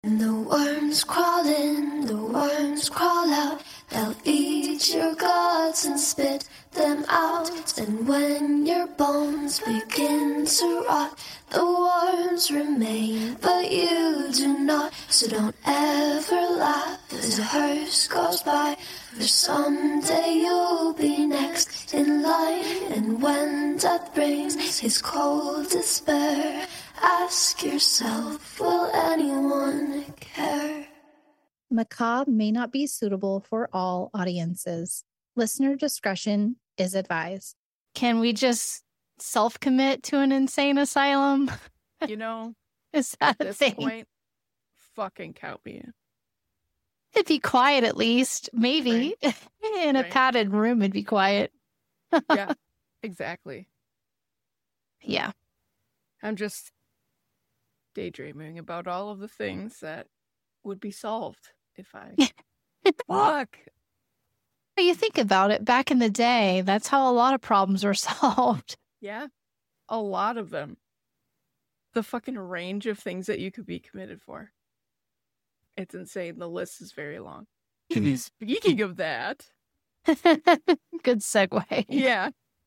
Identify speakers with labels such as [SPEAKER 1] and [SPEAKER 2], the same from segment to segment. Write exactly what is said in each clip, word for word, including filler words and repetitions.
[SPEAKER 1] The worms crawl in, the worms crawl out. They'll eat your guts and spit them out. And when your bones begin to rot, the worms remain, but you do not. So don't ever laugh as a hearse goes by, for someday you'll be next in line. And when death brings his cold despair, ask yourself, will anyone care?
[SPEAKER 2] Macabre may not be suitable for all audiences. Listener discretion is advised.
[SPEAKER 3] Can we just self-commit to an insane asylum?
[SPEAKER 4] You know,
[SPEAKER 3] Is that
[SPEAKER 4] at
[SPEAKER 3] a
[SPEAKER 4] this
[SPEAKER 3] thing?
[SPEAKER 4] point, fucking count me in.
[SPEAKER 3] It'd be quiet at least. Maybe. In a
[SPEAKER 4] Right.
[SPEAKER 3] padded room, it'd be quiet.
[SPEAKER 4] Yeah, exactly.
[SPEAKER 3] Yeah.
[SPEAKER 4] I'm just daydreaming about all of the things that would be solved if I... Fuck!
[SPEAKER 3] But you think about it, back in the day, that's how a lot of problems were solved.
[SPEAKER 4] Yeah, a lot of them. The fucking range of things that you could be committed for. It's insane. The list is very long. Speaking of that,
[SPEAKER 3] Good segue.
[SPEAKER 4] yeah.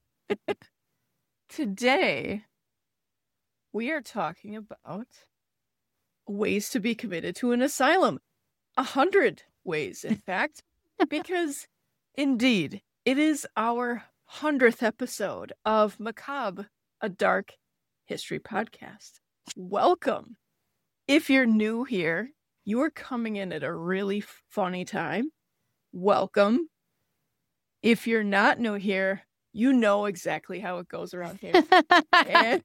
[SPEAKER 4] Today, we are talking about ways to be committed to an asylum. A hundred ways, in fact, because indeed, it is our hundredth episode of Macabre, a dark history podcast. Welcome. If you're new here, you are coming in at a really funny time. Welcome. If you're not new here, you know exactly how it goes around here. And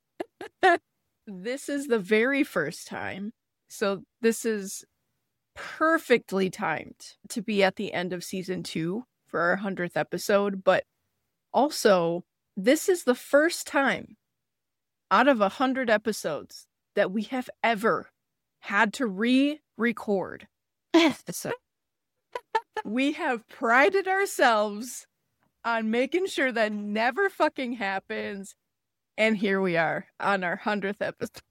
[SPEAKER 4] this is the very first time, so this is perfectly timed to be at the end of season two for our hundredth episode, but also, this is the first time out of a hundred episodes that we have ever had to re-record. So we have prided ourselves on making sure that never fucking happens. And here we are on our hundredth episode.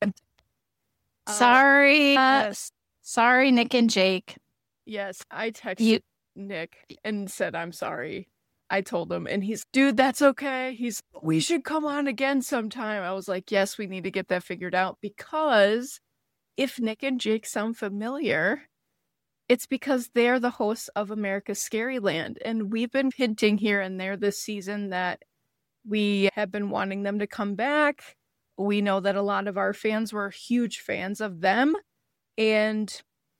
[SPEAKER 3] Sorry. Uh,
[SPEAKER 4] Yes,
[SPEAKER 3] sorry, Nick and Jake.
[SPEAKER 4] yes. I texted
[SPEAKER 3] You-
[SPEAKER 4] Nick and said, I'm sorry. I told him, and he's, dude, that's okay. He's, we should come on again sometime. I was like, yes, we need to get that figured out, because if Nick and Jake sound familiar, it's because they're the hosts of America's Scaryland. And we've been hinting here and there this season that we have been wanting them to come back. We know that a lot of our fans were huge fans of them. And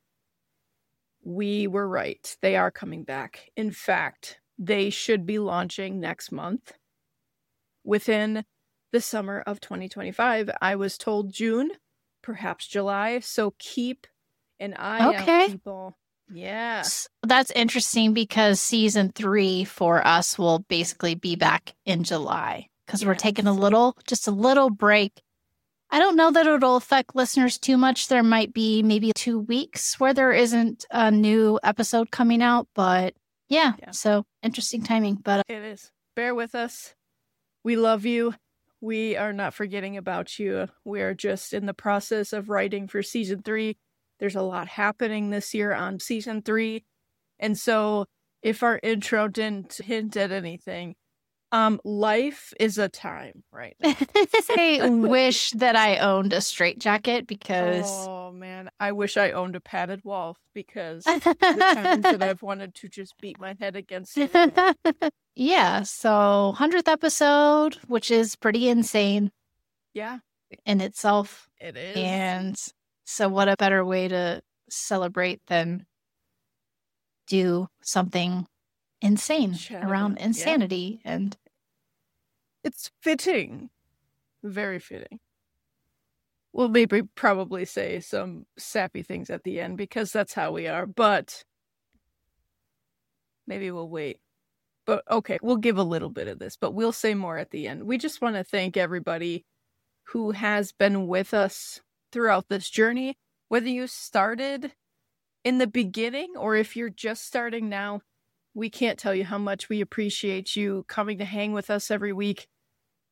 [SPEAKER 4] we were right. They are coming back. In fact, they should be launching next month within the summer of twenty twenty-five. I was told June, perhaps July. So keep an eye
[SPEAKER 3] Okay.
[SPEAKER 4] out, people. Yeah.
[SPEAKER 3] S- That's interesting because season three for us will basically be back in July because we're taking a
[SPEAKER 4] Yes.
[SPEAKER 3] little, just a little break. I don't know that it'll affect listeners too much. There might be maybe two weeks where there isn't a new episode coming out, but yeah,
[SPEAKER 4] Yeah.
[SPEAKER 3] so interesting timing. But uh,
[SPEAKER 4] It is. Bear with us. We love you. We are not forgetting about you. We are just in the process of writing for season three. There's a lot happening this year on season three. And so if our intro didn't hint at anything, um, life is a time right now.
[SPEAKER 3] I wish that I owned a straitjacket because
[SPEAKER 4] Oh, man. I wish I owned a padded wall, because the times that I've wanted to just beat my head against it.
[SPEAKER 3] yeah, so hundredth episode, which is pretty insane
[SPEAKER 4] Yeah,
[SPEAKER 3] in itself.
[SPEAKER 4] it is.
[SPEAKER 3] And so what a better way to celebrate than do something insane
[SPEAKER 4] Chat
[SPEAKER 3] around
[SPEAKER 4] about- yeah.
[SPEAKER 3] insanity. And
[SPEAKER 4] It's fitting. Very fitting. We'll maybe probably say some sappy things at the end, because that's how we are, but maybe we'll wait. But okay, we'll give a little bit of this, but we'll say more at the end. We just want to thank everybody who has been with us throughout this journey, whether you started in the beginning or if you're just starting now. We can't tell you how much we appreciate you coming to hang with us every week.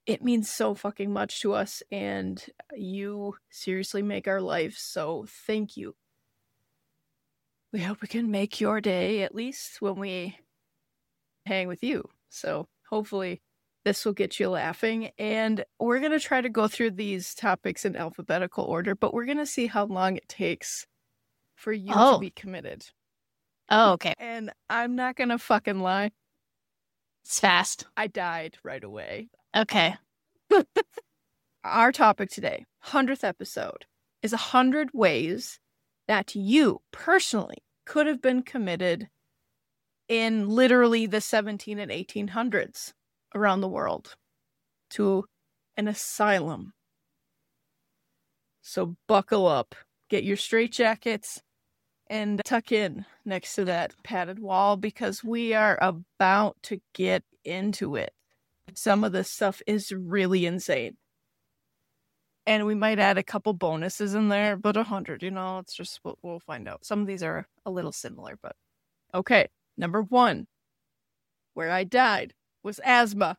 [SPEAKER 4] it means so fucking much to us, and you seriously make our life, so thank you. We hope we can make your day, at least when we hang with you. So hopefully this will get you laughing, and we're going to try to go through these topics in alphabetical order, but we're going to see how long it takes for you
[SPEAKER 3] Oh.
[SPEAKER 4] to be committed.
[SPEAKER 3] Oh, okay.
[SPEAKER 4] And I'm not going to fucking lie.
[SPEAKER 3] It's fast.
[SPEAKER 4] I died right away.
[SPEAKER 3] Okay.
[SPEAKER 4] Our topic today, hundredth episode, is one hundred ways that you personally could have been committed in literally the seventeen and eighteen hundreds around the world to an asylum. So buckle up, get your straitjackets, and tuck in next to that padded wall, because we are about to get into it. Some of this stuff is really insane. And we might add a couple bonuses in there, but a hundred, you know, it's just, we'll, we'll find out. Some of these are a little similar, but okay. Number one, where I died was asthma.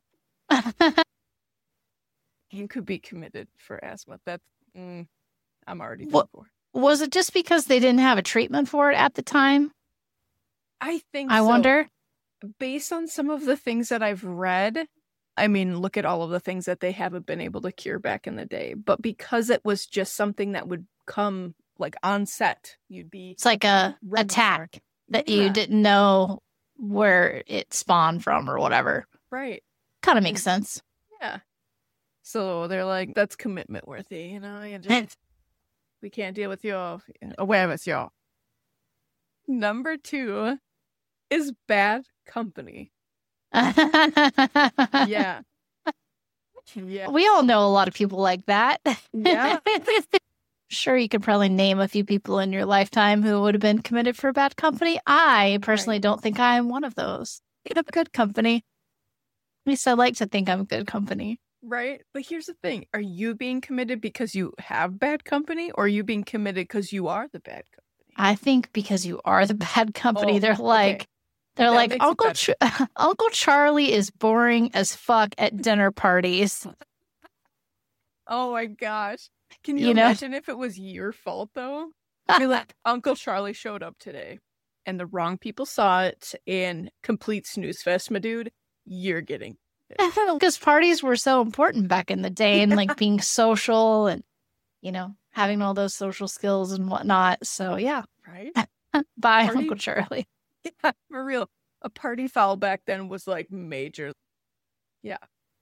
[SPEAKER 4] You could be committed for asthma. That's, mm, I'm already done
[SPEAKER 3] What-
[SPEAKER 4] for.
[SPEAKER 3] Was it just because they didn't have a treatment for it at the time?
[SPEAKER 4] I think
[SPEAKER 3] I
[SPEAKER 4] so.
[SPEAKER 3] wonder.
[SPEAKER 4] Based on some of the things that I've read, I mean, look at all of the things that they haven't been able to cure back in the day. But because it was just something that would come like on set, you'd be
[SPEAKER 3] It's like a
[SPEAKER 4] Red
[SPEAKER 3] attack that
[SPEAKER 4] Yeah.
[SPEAKER 3] you didn't know where it spawned from or whatever.
[SPEAKER 4] right.
[SPEAKER 3] Kind of makes sense.
[SPEAKER 4] Yeah. So they're like, that's commitment worthy, you know? You just, we can't deal with your away with you. Number two is bad company. Yeah. Yeah.
[SPEAKER 3] We all know a lot of people like that.
[SPEAKER 4] Yeah.
[SPEAKER 3] Sure, you could probably name a few people in your lifetime who would have been committed for bad company. I personally
[SPEAKER 4] Right.
[SPEAKER 3] don't think I am one of those. I'm good company. At least I like to think I'm good company.
[SPEAKER 4] Right? But here's the thing. Are you being committed because you have bad company, or are you being committed because you are the bad company?
[SPEAKER 3] I think because you are the bad company,
[SPEAKER 4] Oh,
[SPEAKER 3] they're like,
[SPEAKER 4] okay.
[SPEAKER 3] they're
[SPEAKER 4] That
[SPEAKER 3] like
[SPEAKER 4] makes it
[SPEAKER 3] Uncle
[SPEAKER 4] better.
[SPEAKER 3] Ch- Uncle Charlie is boring as fuck at dinner parties.
[SPEAKER 4] Oh my gosh. Can you,
[SPEAKER 3] You know?
[SPEAKER 4] imagine if it was your fault, though? Be like, Uncle Charlie showed up today and the wrong people saw it, and complete snooze fest, my dude. You're getting
[SPEAKER 3] Because parties were so important back in the day, and like being social and, you know, having all those social skills and whatnot. So yeah,
[SPEAKER 4] right.
[SPEAKER 3] bye,
[SPEAKER 4] Party-
[SPEAKER 3] Uncle Charlie.
[SPEAKER 4] Yeah, for real. A party foul back then was like major. Yeah.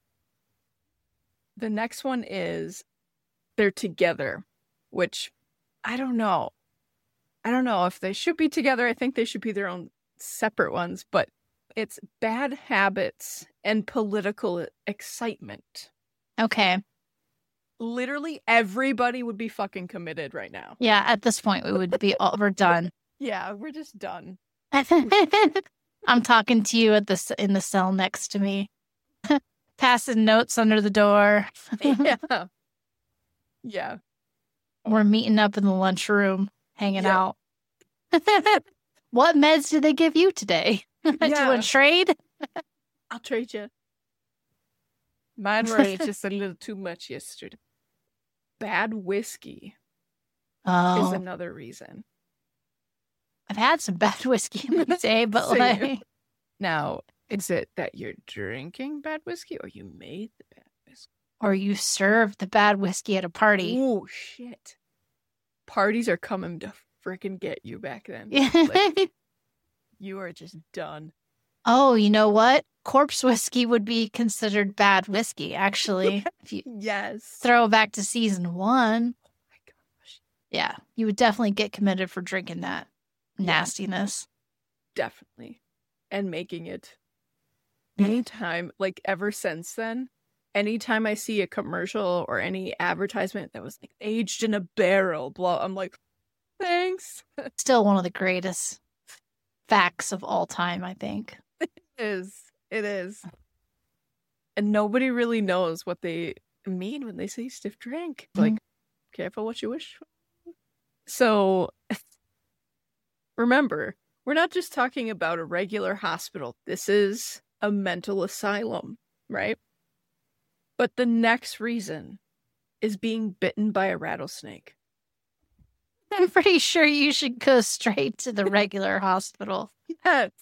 [SPEAKER 4] The next one is they're together, which I don't know. I don't know if they should be together. I think they should be their own separate ones, but it's bad habits and political excitement.
[SPEAKER 3] Okay.
[SPEAKER 4] Literally everybody would be fucking committed right now.
[SPEAKER 3] Yeah, at this point, we would be overdone.
[SPEAKER 4] Yeah, we're just done.
[SPEAKER 3] I'm talking to you at the s- in the cell next to me, passing notes under the door.
[SPEAKER 4] Yeah. Yeah.
[SPEAKER 3] We're meeting up in the lunchroom, hanging
[SPEAKER 4] Yeah.
[SPEAKER 3] out. What meds did they give you today? Do
[SPEAKER 4] Yeah.
[SPEAKER 3] a trade?
[SPEAKER 4] I'll trade you. Mine were just a little too much yesterday. Bad whiskey is
[SPEAKER 3] Oh,
[SPEAKER 4] another reason.
[SPEAKER 3] I've had some bad whiskey in my day, but
[SPEAKER 4] Same.
[SPEAKER 3] like,
[SPEAKER 4] Now, is it that you're drinking bad whiskey, or you made the bad whiskey?
[SPEAKER 3] or you served the bad whiskey at a party.
[SPEAKER 4] Oh, shit. Parties are coming to freaking get you back then.
[SPEAKER 3] Yeah.
[SPEAKER 4] Like, you are just done.
[SPEAKER 3] Oh, you know what? Corpse whiskey would be considered bad whiskey, actually. If you
[SPEAKER 4] Yes.
[SPEAKER 3] throw it back to season one,
[SPEAKER 4] Oh my gosh.
[SPEAKER 3] yeah, you would definitely get committed for drinking that
[SPEAKER 4] Yeah.
[SPEAKER 3] nastiness.
[SPEAKER 4] Definitely. And making it. Anytime, like ever since then, anytime I see a commercial or any advertisement that was like aged in a barrel, blah, I'm like, thanks.
[SPEAKER 3] Still one of the greatest facts of all time, I think.
[SPEAKER 4] It is. It is. And nobody really knows what they mean when they say stiff drink. It's like, careful what you wish for. So, remember, we're not just talking about a regular hospital. This is a mental asylum, right? But the next reason is being bitten by a rattlesnake.
[SPEAKER 3] I'm pretty sure you should go straight to the regular hospital.
[SPEAKER 4] Yes.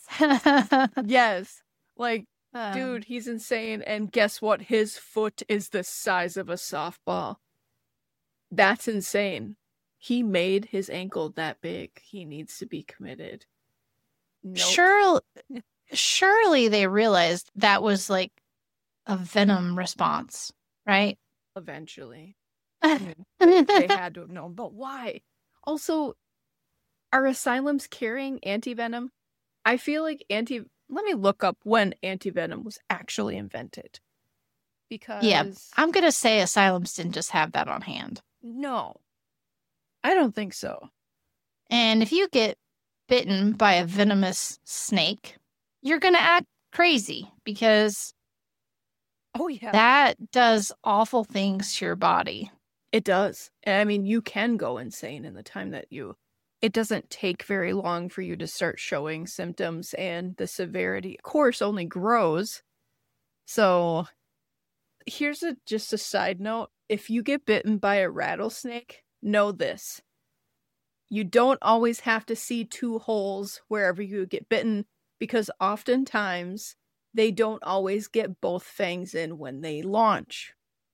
[SPEAKER 4] Yes. Like,
[SPEAKER 3] Um,
[SPEAKER 4] dude, he's insane. And guess what? His foot is the size of a softball. That's insane. He made his ankle that big. He needs to be committed. Nope.
[SPEAKER 3] Sure, surely they realized that was like a venom response, right?
[SPEAKER 4] Eventually. I mean, they, they had to have known. But why? Also, are asylums carrying antivenom? I feel like anti... Let me look up when antivenom was actually invented. Because...
[SPEAKER 3] Yeah, I'm going to say asylums didn't just have that on hand.
[SPEAKER 4] No. I don't think so.
[SPEAKER 3] And if you get bitten by a venomous snake, you're going to act crazy because
[SPEAKER 4] Oh, yeah.
[SPEAKER 3] that does awful things to your body.
[SPEAKER 4] It does. I mean, you can go insane in the time that you... It doesn't take very long for you to start showing symptoms, and the severity, of course, only grows. So, here's a just a side note. If you get bitten by a rattlesnake, know this. You don't always have to see two holes wherever you get bitten, because oftentimes they don't always get both fangs in when they launch.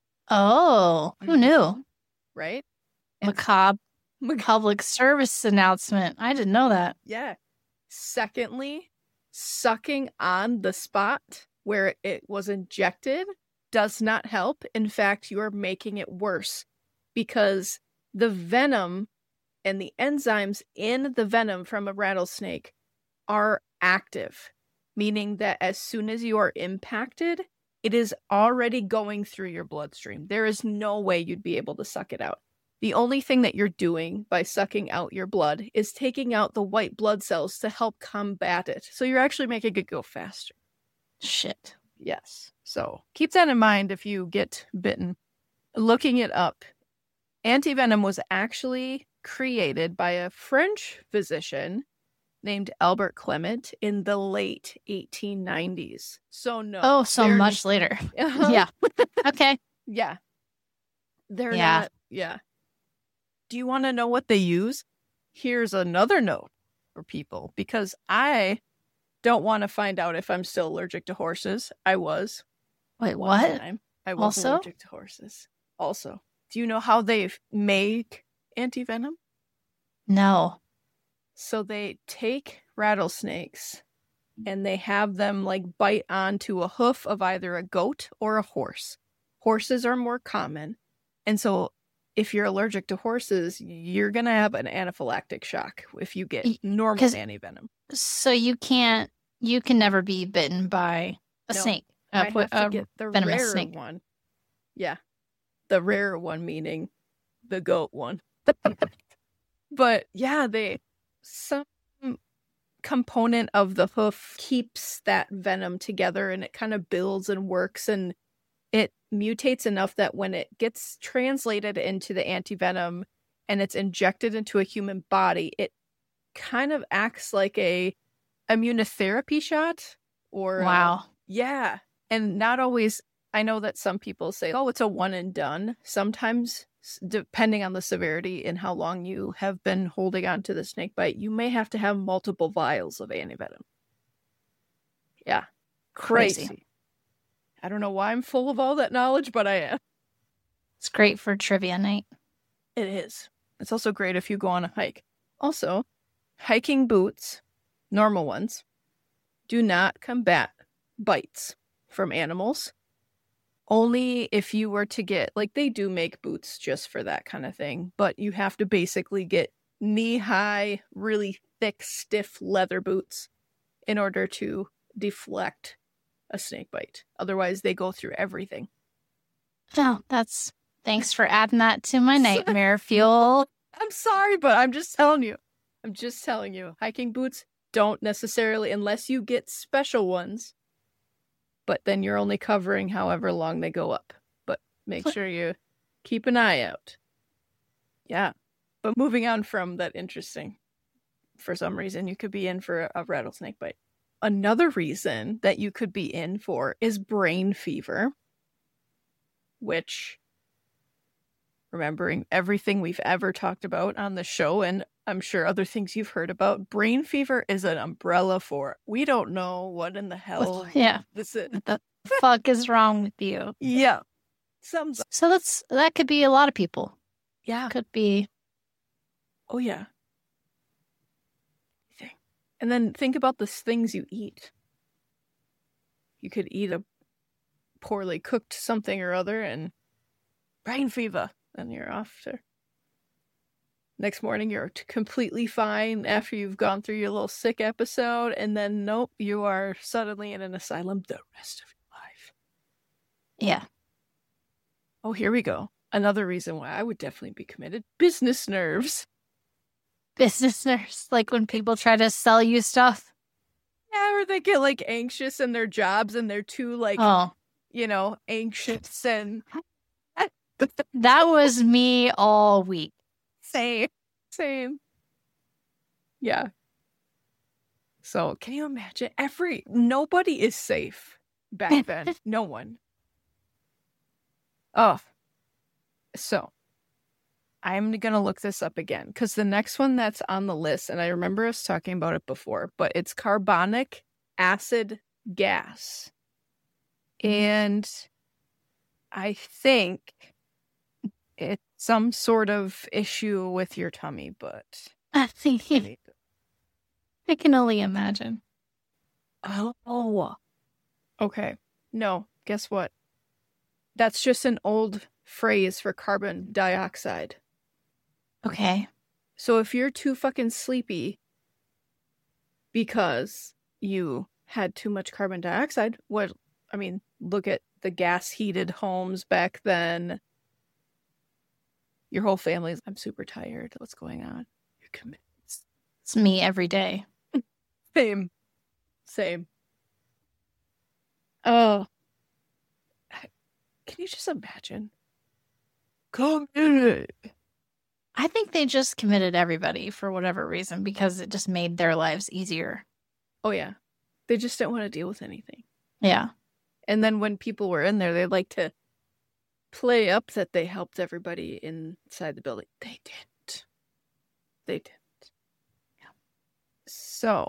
[SPEAKER 3] Oh, who knew?
[SPEAKER 4] Right? And
[SPEAKER 3] Macabre public service announcement. I didn't know that.
[SPEAKER 4] yeah. Secondly, sucking on the spot where it was injected does not help. In fact, you are making it worse because the venom and the enzymes in the venom from a rattlesnake are active, meaning that as soon as you are impacted, it is already going through your bloodstream. There is no way you'd be able to suck it out. The only thing that you're doing by sucking out your blood is taking out the white blood cells to help combat it. So you're actually making it go faster.
[SPEAKER 3] Shit.
[SPEAKER 4] Yes. So keep that in mind if you get bitten. Looking it up, antivenom was actually created by a French physician named Albert Clement in the late eighteen nineties. So no.
[SPEAKER 3] Oh, so
[SPEAKER 4] they're-
[SPEAKER 3] much later.
[SPEAKER 4] Uh-huh.
[SPEAKER 3] Yeah. Okay.
[SPEAKER 4] Yeah. They're
[SPEAKER 3] Yeah.
[SPEAKER 4] not. Yeah. Do you want to know what they use? Here's another note for people, because I don't want to find out if I'm still allergic to horses. I was.
[SPEAKER 3] Wait,
[SPEAKER 4] one
[SPEAKER 3] what?
[SPEAKER 4] time. I was
[SPEAKER 3] Also?
[SPEAKER 4] allergic to horses. Also. Do you know how they f- make antivenom?
[SPEAKER 3] No.
[SPEAKER 4] So they take rattlesnakes and they have them like bite onto a hoof of either a goat or a horse. Horses are more common. And so if you're allergic to horses, you're going to have an anaphylactic shock if you get
[SPEAKER 3] Y-
[SPEAKER 4] normal
[SPEAKER 3] 'cause-
[SPEAKER 4] antivenom.
[SPEAKER 3] So you can't, you can never be bitten by a
[SPEAKER 4] No,
[SPEAKER 3] snake.
[SPEAKER 4] I
[SPEAKER 3] Uh, po-
[SPEAKER 4] have to
[SPEAKER 3] a
[SPEAKER 4] get the
[SPEAKER 3] venomous
[SPEAKER 4] rarer
[SPEAKER 3] snake.
[SPEAKER 4] one. Yeah. The rarer one, meaning the goat one. But yeah, they some component of the hoof keeps that venom together, and it kind of builds and works, and it mutates enough that when it gets translated into the antivenom and it's injected into a human body, it kind of acts like a immunotherapy shot or a-
[SPEAKER 3] Wow.
[SPEAKER 4] yeah. And not always, I know that some people say, oh, it's a one and done. Sometimes, s- depending on the severity and how long you have been holding on to the snake bite, you may have to have multiple vials of antivenom. Yeah. Crazy.
[SPEAKER 3] Crazy.
[SPEAKER 4] I don't know why I'm full of all that knowledge, but I am.
[SPEAKER 3] It's great for trivia night.
[SPEAKER 4] It is. It's also great if you go on a hike. Also, hiking boots, normal ones, do not combat bites from animals. Only if you were to get, like, they do make boots just for that kind of thing, but you have to basically get knee-high, really thick, stiff leather boots in order to deflect a snake bite. Otherwise, they go through everything.
[SPEAKER 3] Oh, that's thanks for adding that to my nightmare fuel.
[SPEAKER 4] I'm sorry, but I'm just telling you. I'm just telling you. Hiking boots don't necessarily, unless you get special ones, but then you're only covering however long they go up. But make sure you keep an eye out. Yeah. But moving on from that interesting, for some reason, you could be in for a rattlesnake bite. Another reason that you could be in for is brain fever. which, remembering everything we've ever talked about on the show, and I'm sure other things you've heard about, brain fever is an umbrella for, we don't know what in the hell
[SPEAKER 3] Yeah.
[SPEAKER 4] this is.
[SPEAKER 3] What the fuck is wrong with you?
[SPEAKER 4] Yeah. Some,
[SPEAKER 3] So that's that could be a lot of people.
[SPEAKER 4] yeah.
[SPEAKER 3] Could be.
[SPEAKER 4] Oh, yeah. And then think about the things you eat. You could eat a poorly cooked something or other and brain fever. Then you're off to... Next morning, you're t- completely fine after you've gone through your little sick episode. And then, nope, you are suddenly in an asylum the rest of your life.
[SPEAKER 3] Yeah.
[SPEAKER 4] Oh, here we go. Another reason why I would definitely be committed. Business nerves.
[SPEAKER 3] Business nerves. Like when people try to sell you stuff.
[SPEAKER 4] Yeah, or they get like anxious in their jobs and they're too like,
[SPEAKER 3] Oh,
[SPEAKER 4] you know, anxious and
[SPEAKER 3] that was me all week.
[SPEAKER 4] same, same. Yeah. So can you imagine? Every nobody is safe back then. No one. Oh, so I'm gonna look this up again because the next one that's on the list, and I remember us talking about it before, but it's carbonic acid gas, and I think it's some sort of issue with your tummy, but
[SPEAKER 3] I think
[SPEAKER 4] I need to-
[SPEAKER 3] I can only imagine.
[SPEAKER 4] oh, okay. No, guess what? That's just an old phrase for carbon dioxide.
[SPEAKER 3] Okay.
[SPEAKER 4] So if you're too fucking sleepy because you had too much carbon dioxide, what, I mean, look at the gas heated homes back then. Your whole family's, I'm super tired. What's going on? You're committed.
[SPEAKER 3] It's me every day.
[SPEAKER 4] Same. Same. Oh. Can you just imagine? Committed.
[SPEAKER 3] I think they just committed everybody for whatever reason because it just made their lives easier.
[SPEAKER 4] Oh, yeah. They just don't want to deal with anything.
[SPEAKER 3] Yeah.
[SPEAKER 4] And then when people were in there, they like to play up that they helped everybody inside the building. They didn't. They didn't. Yeah. So,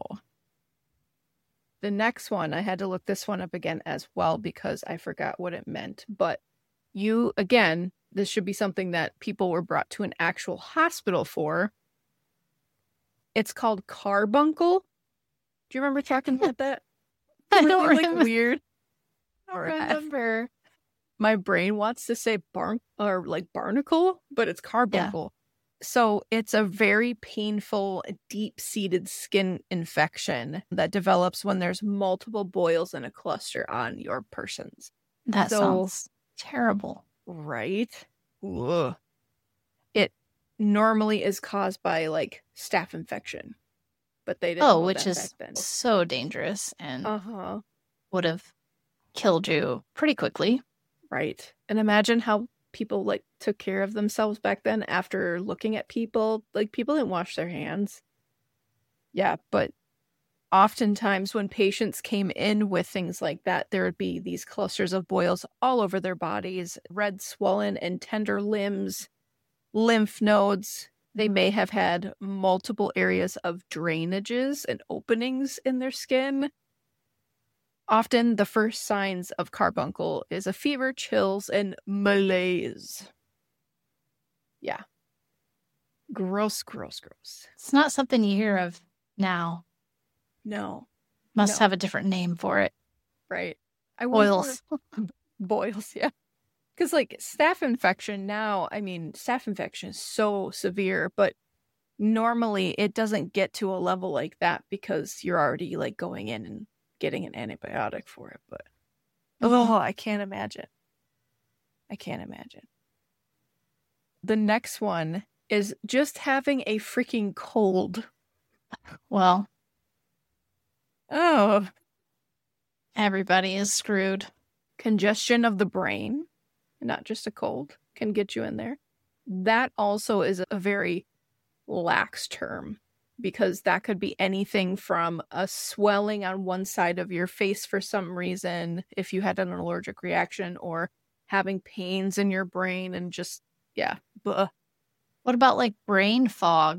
[SPEAKER 4] the next one, I had to look this one up again as well because I forgot what it meant. But you, again, this should be something that people were brought to an actual hospital for. It's called carbuncle. Do you remember talking about that?
[SPEAKER 3] I
[SPEAKER 4] Really,
[SPEAKER 3] don't
[SPEAKER 4] like,
[SPEAKER 3] remember.
[SPEAKER 4] weird.
[SPEAKER 3] I don't remember.
[SPEAKER 4] My brain wants to say barn or like barnacle, but it's carbuncle. So it's a very painful, deep-seated skin infection that develops when there's multiple boils in a cluster on your persons.
[SPEAKER 3] That
[SPEAKER 4] So-
[SPEAKER 3] sounds terrible.
[SPEAKER 4] Right? Ugh. It normally is caused by like staph infection, but they didn't
[SPEAKER 3] Oh,
[SPEAKER 4] know
[SPEAKER 3] which
[SPEAKER 4] that
[SPEAKER 3] is
[SPEAKER 4] back then.
[SPEAKER 3] so dangerous and
[SPEAKER 4] Uh-huh.
[SPEAKER 3] would have killed you pretty quickly.
[SPEAKER 4] Right. And imagine how people like took care of themselves back then after looking at people. Like people didn't wash their hands. Yeah, but oftentimes when patients came in with things like that, there would be these clusters of boils all over their bodies, red, swollen, and tender limbs, lymph nodes. They may have had multiple areas of drainages and openings in their skin. Often the first signs of carbuncle is a fever, chills, and malaise. Yeah. Gross, gross, gross.
[SPEAKER 3] It's not something you hear of now.
[SPEAKER 4] No.
[SPEAKER 3] Must
[SPEAKER 4] No.
[SPEAKER 3] have a different name for it.
[SPEAKER 4] Right. I wonder-
[SPEAKER 3] Boils.
[SPEAKER 4] Boils, yeah. Because, like, staph infection now, I mean, staph infection is so severe, but normally it doesn't get to a level like that because you're already, like, going in and getting an antibiotic for it. But, oh, I can't imagine. I can't imagine. The next one is just having a freaking cold.
[SPEAKER 3] Well,
[SPEAKER 4] Oh,
[SPEAKER 3] everybody is screwed.
[SPEAKER 4] congestion of the brain, not just a cold, can get you in there. That also is a very lax term because that could be anything from a swelling on one side of your face for some reason if you had an allergic reaction, or having pains in your brain and just, yeah. Bleh.
[SPEAKER 3] What about like brain fog?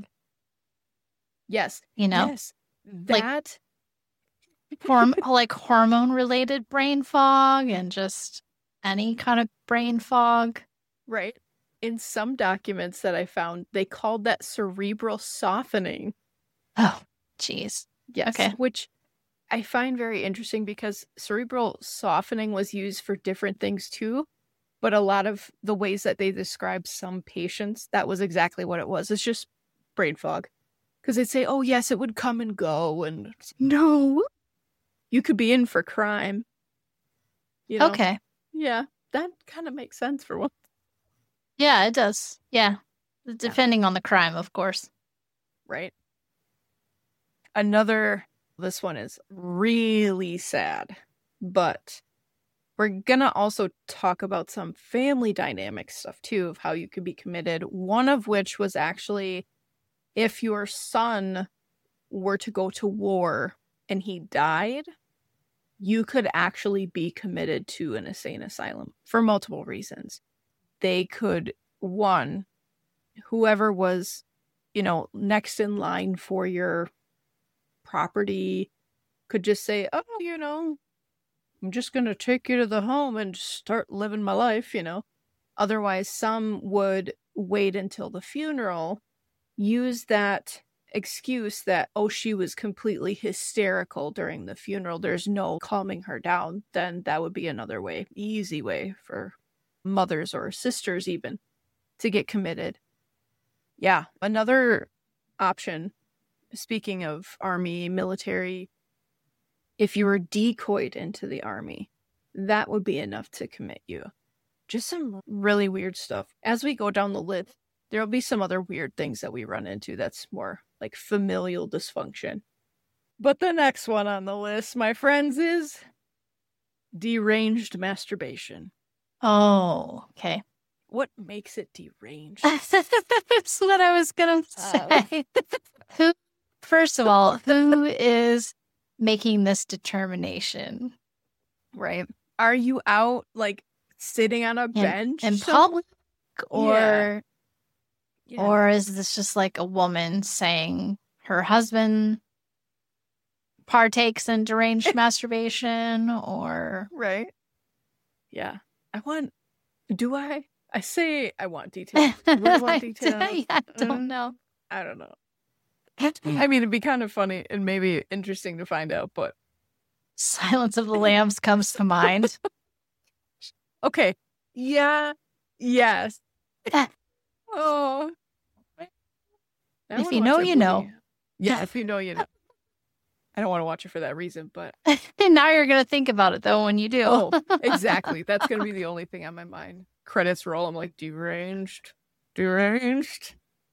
[SPEAKER 4] Yes.
[SPEAKER 3] You know?
[SPEAKER 4] Yes. That.
[SPEAKER 3] Horm- like hormone related brain fog and just any kind of brain fog.
[SPEAKER 4] Right. In some documents that I found, they called that cerebral softening.
[SPEAKER 3] Oh, jeez.
[SPEAKER 4] Yes.
[SPEAKER 3] Okay.
[SPEAKER 4] Which I find very interesting because cerebral softening was used for different things too. But a lot of the ways that they describe some patients, that was exactly what it was. It's just brain fog. Because they'd say, oh, yes, it would come and go. And no, you could be in for crime. You know?
[SPEAKER 3] Okay.
[SPEAKER 4] Yeah, that kind of makes sense for one.
[SPEAKER 3] Yeah, it does. Yeah. Depending on the crime, of course.
[SPEAKER 4] Right. Another, this one is really sad, but we're going to also talk about some family dynamic stuff too of how you could be committed. One of which was actually if your son were to go to war and he died, you could actually be committed to an insane asylum for multiple reasons. They could, one, whoever was, you know, next in line for your property could just say, oh, you know, I'm just going to take you to the home and start living my life, you know. Otherwise, some would wait until the funeral, use that excuse that, oh, she was completely hysterical during the funeral. There's no calming her down. Then that would be another way, easy way for mothers or sisters even to get committed. Yeah. Another option, speaking of army, military, if you were decoyed into the army, that would be enough to commit you. Just some really weird stuff. As we go down the list, there'll be some other weird things that we run into that's more like familial dysfunction. But the next one on the list, my friends, is deranged masturbation.
[SPEAKER 3] Oh, okay.
[SPEAKER 4] What makes it deranged?
[SPEAKER 3] That's what I was going to say. Uh, who, first of all, who is making this determination?
[SPEAKER 4] Right. Are you out, like, sitting on a
[SPEAKER 3] in,
[SPEAKER 4] bench?
[SPEAKER 3] In
[SPEAKER 4] so-
[SPEAKER 3] public? Or,
[SPEAKER 4] Yeah. Yeah.
[SPEAKER 3] or is this just like a woman saying her husband partakes in deranged masturbation? Or...
[SPEAKER 4] Right. Yeah. I want... Do I? I say I want details. Do I want details?
[SPEAKER 3] I don't
[SPEAKER 4] Mm,
[SPEAKER 3] know.
[SPEAKER 4] I don't know. I mean, it'd be kind of funny and maybe interesting to find out, but...
[SPEAKER 3] Silence of the Lambs comes to mind.
[SPEAKER 4] Okay. Yeah. Yes. Oh. Now I
[SPEAKER 3] If
[SPEAKER 4] wanna
[SPEAKER 3] you
[SPEAKER 4] watch
[SPEAKER 3] know,
[SPEAKER 4] that
[SPEAKER 3] you know.
[SPEAKER 4] movie. Yeah, if you know, you know. I don't want to watch it for that reason, but...
[SPEAKER 3] And now you're going to think about it, though, when you do.
[SPEAKER 4] Oh, exactly. That's going to be the only thing on my mind. Credits roll. I'm like, deranged. Deranged.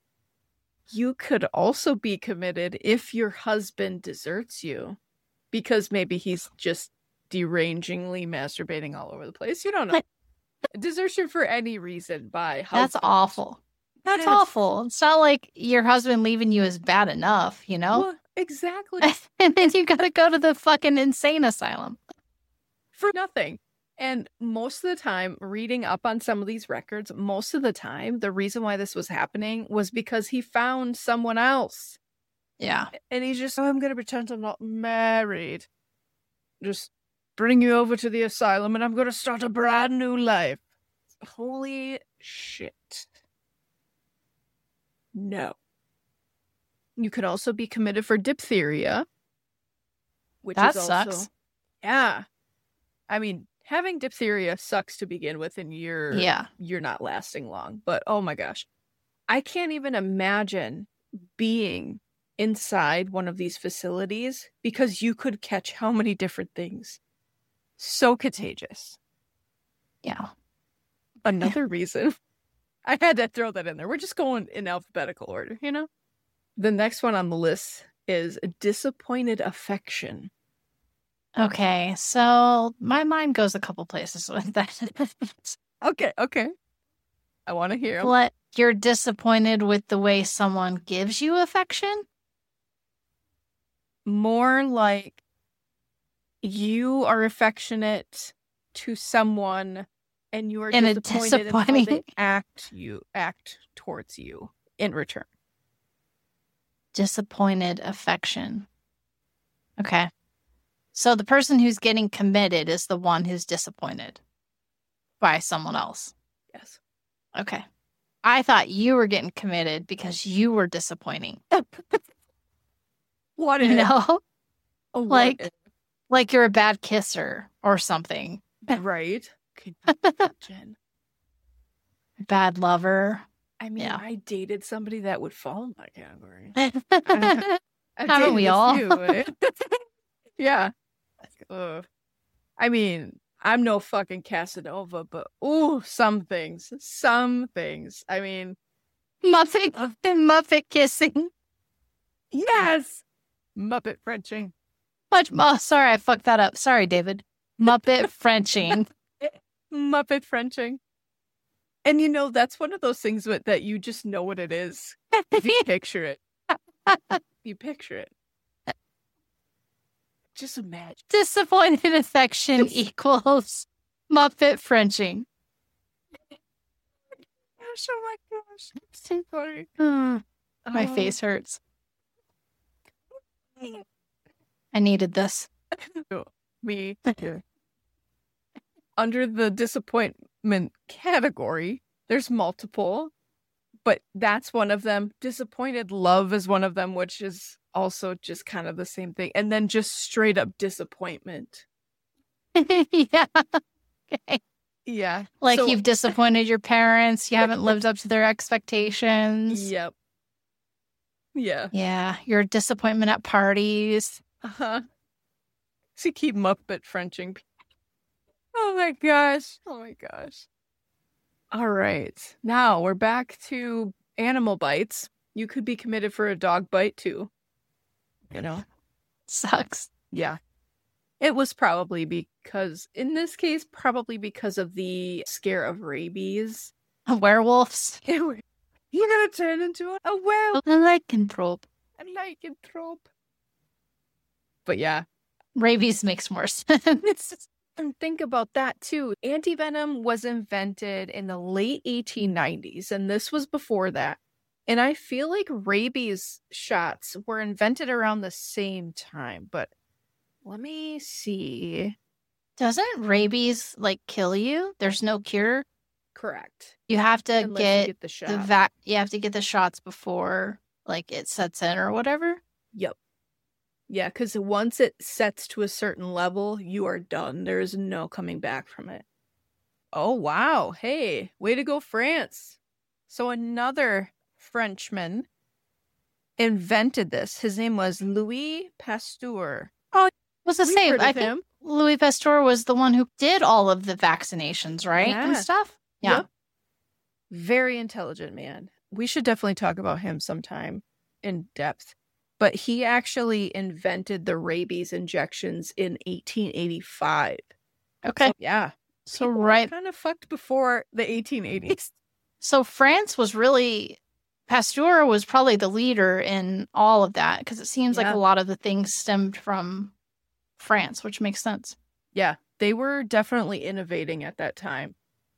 [SPEAKER 4] You could also be committed if your husband deserts you. Because maybe he's just derangingly masturbating all over the place. You don't know. Desertion for any reason by husband.
[SPEAKER 3] That's awful. That's
[SPEAKER 4] Yes.
[SPEAKER 3] awful. It's not like your husband leaving you is bad enough, you know?
[SPEAKER 4] Well, exactly.
[SPEAKER 3] And then you got to go to the fucking insane asylum.
[SPEAKER 4] For nothing. And most of the time, reading up on some of these records, most of the time, the reason why this was happening was because he found someone else.
[SPEAKER 3] Yeah.
[SPEAKER 4] And he's just, oh, I'm going to pretend I'm not married. Just bring you over to the asylum and I'm going to start a brand new life. Holy shit. No. You could also be committed for diphtheria. Which
[SPEAKER 3] That
[SPEAKER 4] is also,
[SPEAKER 3] sucks.
[SPEAKER 4] Yeah. I mean, having diphtheria sucks to begin with and you're,
[SPEAKER 3] Yeah.
[SPEAKER 4] you're not lasting long. But oh my gosh. I can't even imagine being inside one of these facilities because you could catch how many different things. So contagious.
[SPEAKER 3] Yeah.
[SPEAKER 4] Another reason. I had to throw that in there. We're just going in alphabetical order, you know? The next one on the list is disappointed affection.
[SPEAKER 3] Okay. So my mind goes a couple places with that.
[SPEAKER 4] Okay, okay. I want to hear 'em.
[SPEAKER 3] What? You're disappointed with the way someone gives you affection?
[SPEAKER 4] More like you are affectionate to someone and you are
[SPEAKER 3] In a
[SPEAKER 4] disappointed in how
[SPEAKER 3] disappointing-
[SPEAKER 4] they act you act towards you in return.
[SPEAKER 3] Disappointed affection. Okay. So the person who's getting committed is the one who's disappointed by someone else.
[SPEAKER 4] Yes.
[SPEAKER 3] Okay. I thought you were getting committed because you were disappointing.
[SPEAKER 4] What
[SPEAKER 3] You
[SPEAKER 4] if?
[SPEAKER 3] know?
[SPEAKER 4] Oh, what
[SPEAKER 3] Like,
[SPEAKER 4] if?
[SPEAKER 3] like you're a bad kisser or something.
[SPEAKER 4] Right? Could you imagine?
[SPEAKER 3] Bad lover.
[SPEAKER 4] I mean,
[SPEAKER 3] Yeah.
[SPEAKER 4] I dated somebody that would fall in that category.
[SPEAKER 3] Haven't
[SPEAKER 4] I've
[SPEAKER 3] Haven't we
[SPEAKER 4] dated a
[SPEAKER 3] all?
[SPEAKER 4] few, eh? Yeah. Ugh. I mean, I'm no fucking Casanova, but ooh, some things. Some things. I mean,
[SPEAKER 3] Muppet, Muppet kissing.
[SPEAKER 4] yes! Muppet Frenching.
[SPEAKER 3] Much. Oh, sorry, I fucked that up. Sorry, David. Muppet Frenching.
[SPEAKER 4] Muppet Frenching. And you know, that's one of those things with, that you just know what it is. If you picture it. You picture it. Just imagine.
[SPEAKER 3] Disappointed affection
[SPEAKER 4] It's-
[SPEAKER 3] equals Muppet Frenching.
[SPEAKER 4] Gosh, oh my gosh. I'm so sorry.
[SPEAKER 3] Mm, my
[SPEAKER 4] Oh.
[SPEAKER 3] face hurts. I needed this.
[SPEAKER 4] Me too. Under the disappointment category, there's multiple, but that's one of them. Disappointed love is one of them, which is also just kind of the same thing. And then just straight up disappointment.
[SPEAKER 3] Yeah. Okay.
[SPEAKER 4] Yeah.
[SPEAKER 3] Like
[SPEAKER 4] So-
[SPEAKER 3] you've disappointed your parents. You haven't lived up to their expectations.
[SPEAKER 4] Yep. Yeah.
[SPEAKER 3] Yeah. You're a disappointment at parties.
[SPEAKER 4] Uh-huh. So you keep Muppet Frenching. Oh my gosh. Oh my gosh. All right. Now we're back to animal bites. You could be committed for a dog bite too. You know?
[SPEAKER 3] Sucks.
[SPEAKER 4] Yeah. It was probably because, in this case, probably because of the scare of rabies.
[SPEAKER 3] Werewolves.
[SPEAKER 4] You're gonna turn into a, a werewolf.
[SPEAKER 3] A lycanthrope.
[SPEAKER 4] A lycanthrope. But yeah.
[SPEAKER 3] Rabies makes more sense.
[SPEAKER 4] And think about that too. Antivenom was invented in the late eighteen nineties, and this was before that. And I feel like rabies shots were invented around the same time, but let me see.
[SPEAKER 3] Doesn't rabies like kill you? There's no cure.
[SPEAKER 4] Correct.
[SPEAKER 3] You have to
[SPEAKER 4] Unless
[SPEAKER 3] get,
[SPEAKER 4] you get the shot.
[SPEAKER 3] the vac. You have to get the shots before like it sets in or whatever.
[SPEAKER 4] Yep. Yeah, because once it sets to a certain level, you are done. There is no coming back from it. Oh, wow. Hey, way to go, France. So another Frenchman invented this. His name was Louis Pasteur.
[SPEAKER 3] I was the
[SPEAKER 4] We've
[SPEAKER 3] same.
[SPEAKER 4] heard
[SPEAKER 3] I
[SPEAKER 4] of
[SPEAKER 3] think
[SPEAKER 4] him.
[SPEAKER 3] Louis Pasteur was the one who did all of the vaccinations, right? And
[SPEAKER 4] Yeah.
[SPEAKER 3] stuff. Yeah.
[SPEAKER 4] Yep. Very intelligent man. We should definitely talk about him sometime in depth. But he actually invented the rabies injections in eighteen eighty-five.
[SPEAKER 3] Okay.
[SPEAKER 4] So, yeah.
[SPEAKER 3] So right.
[SPEAKER 4] Kind of fucked before the eighteen eighties.
[SPEAKER 3] So France was really Pasteur was probably the leader in all of that because it seems like
[SPEAKER 4] Yeah.
[SPEAKER 3] a lot of the things stemmed from France, which makes sense.
[SPEAKER 4] Yeah, they were definitely innovating at that time.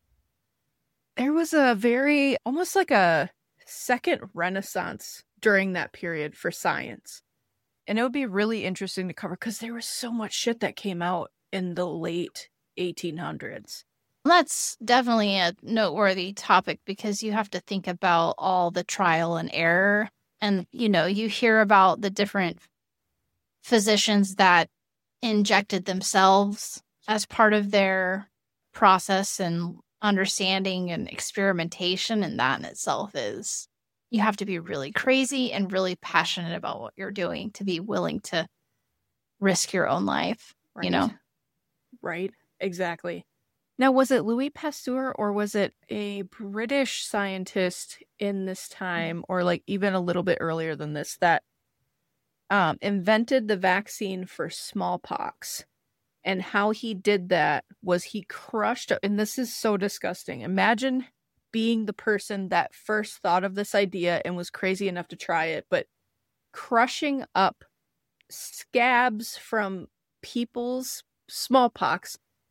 [SPEAKER 4] There was a very, almost like a second renaissance during that period for science. And it would be really interesting to cover because there was so much shit that came out in the late eighteen hundreds.
[SPEAKER 3] That's definitely a noteworthy topic because you have to think about all the trial and error. And, you know, you hear about the different physicians that injected themselves as part of their process and understanding and experimentation. And that in itself is, you have to be really crazy and really passionate about what you're doing to be willing to risk your own life,
[SPEAKER 4] Right?
[SPEAKER 3] you know?
[SPEAKER 4] Right, exactly. Now, was it Louis Pasteur or was it a British scientist in this time, or like even a little bit earlier than this, that um, invented the vaccine for smallpox? And how he did that was he crushed, and this is so disgusting. Imagine being the person that first thought of this idea and was crazy enough to try it, but crushing up scabs from people's smallpox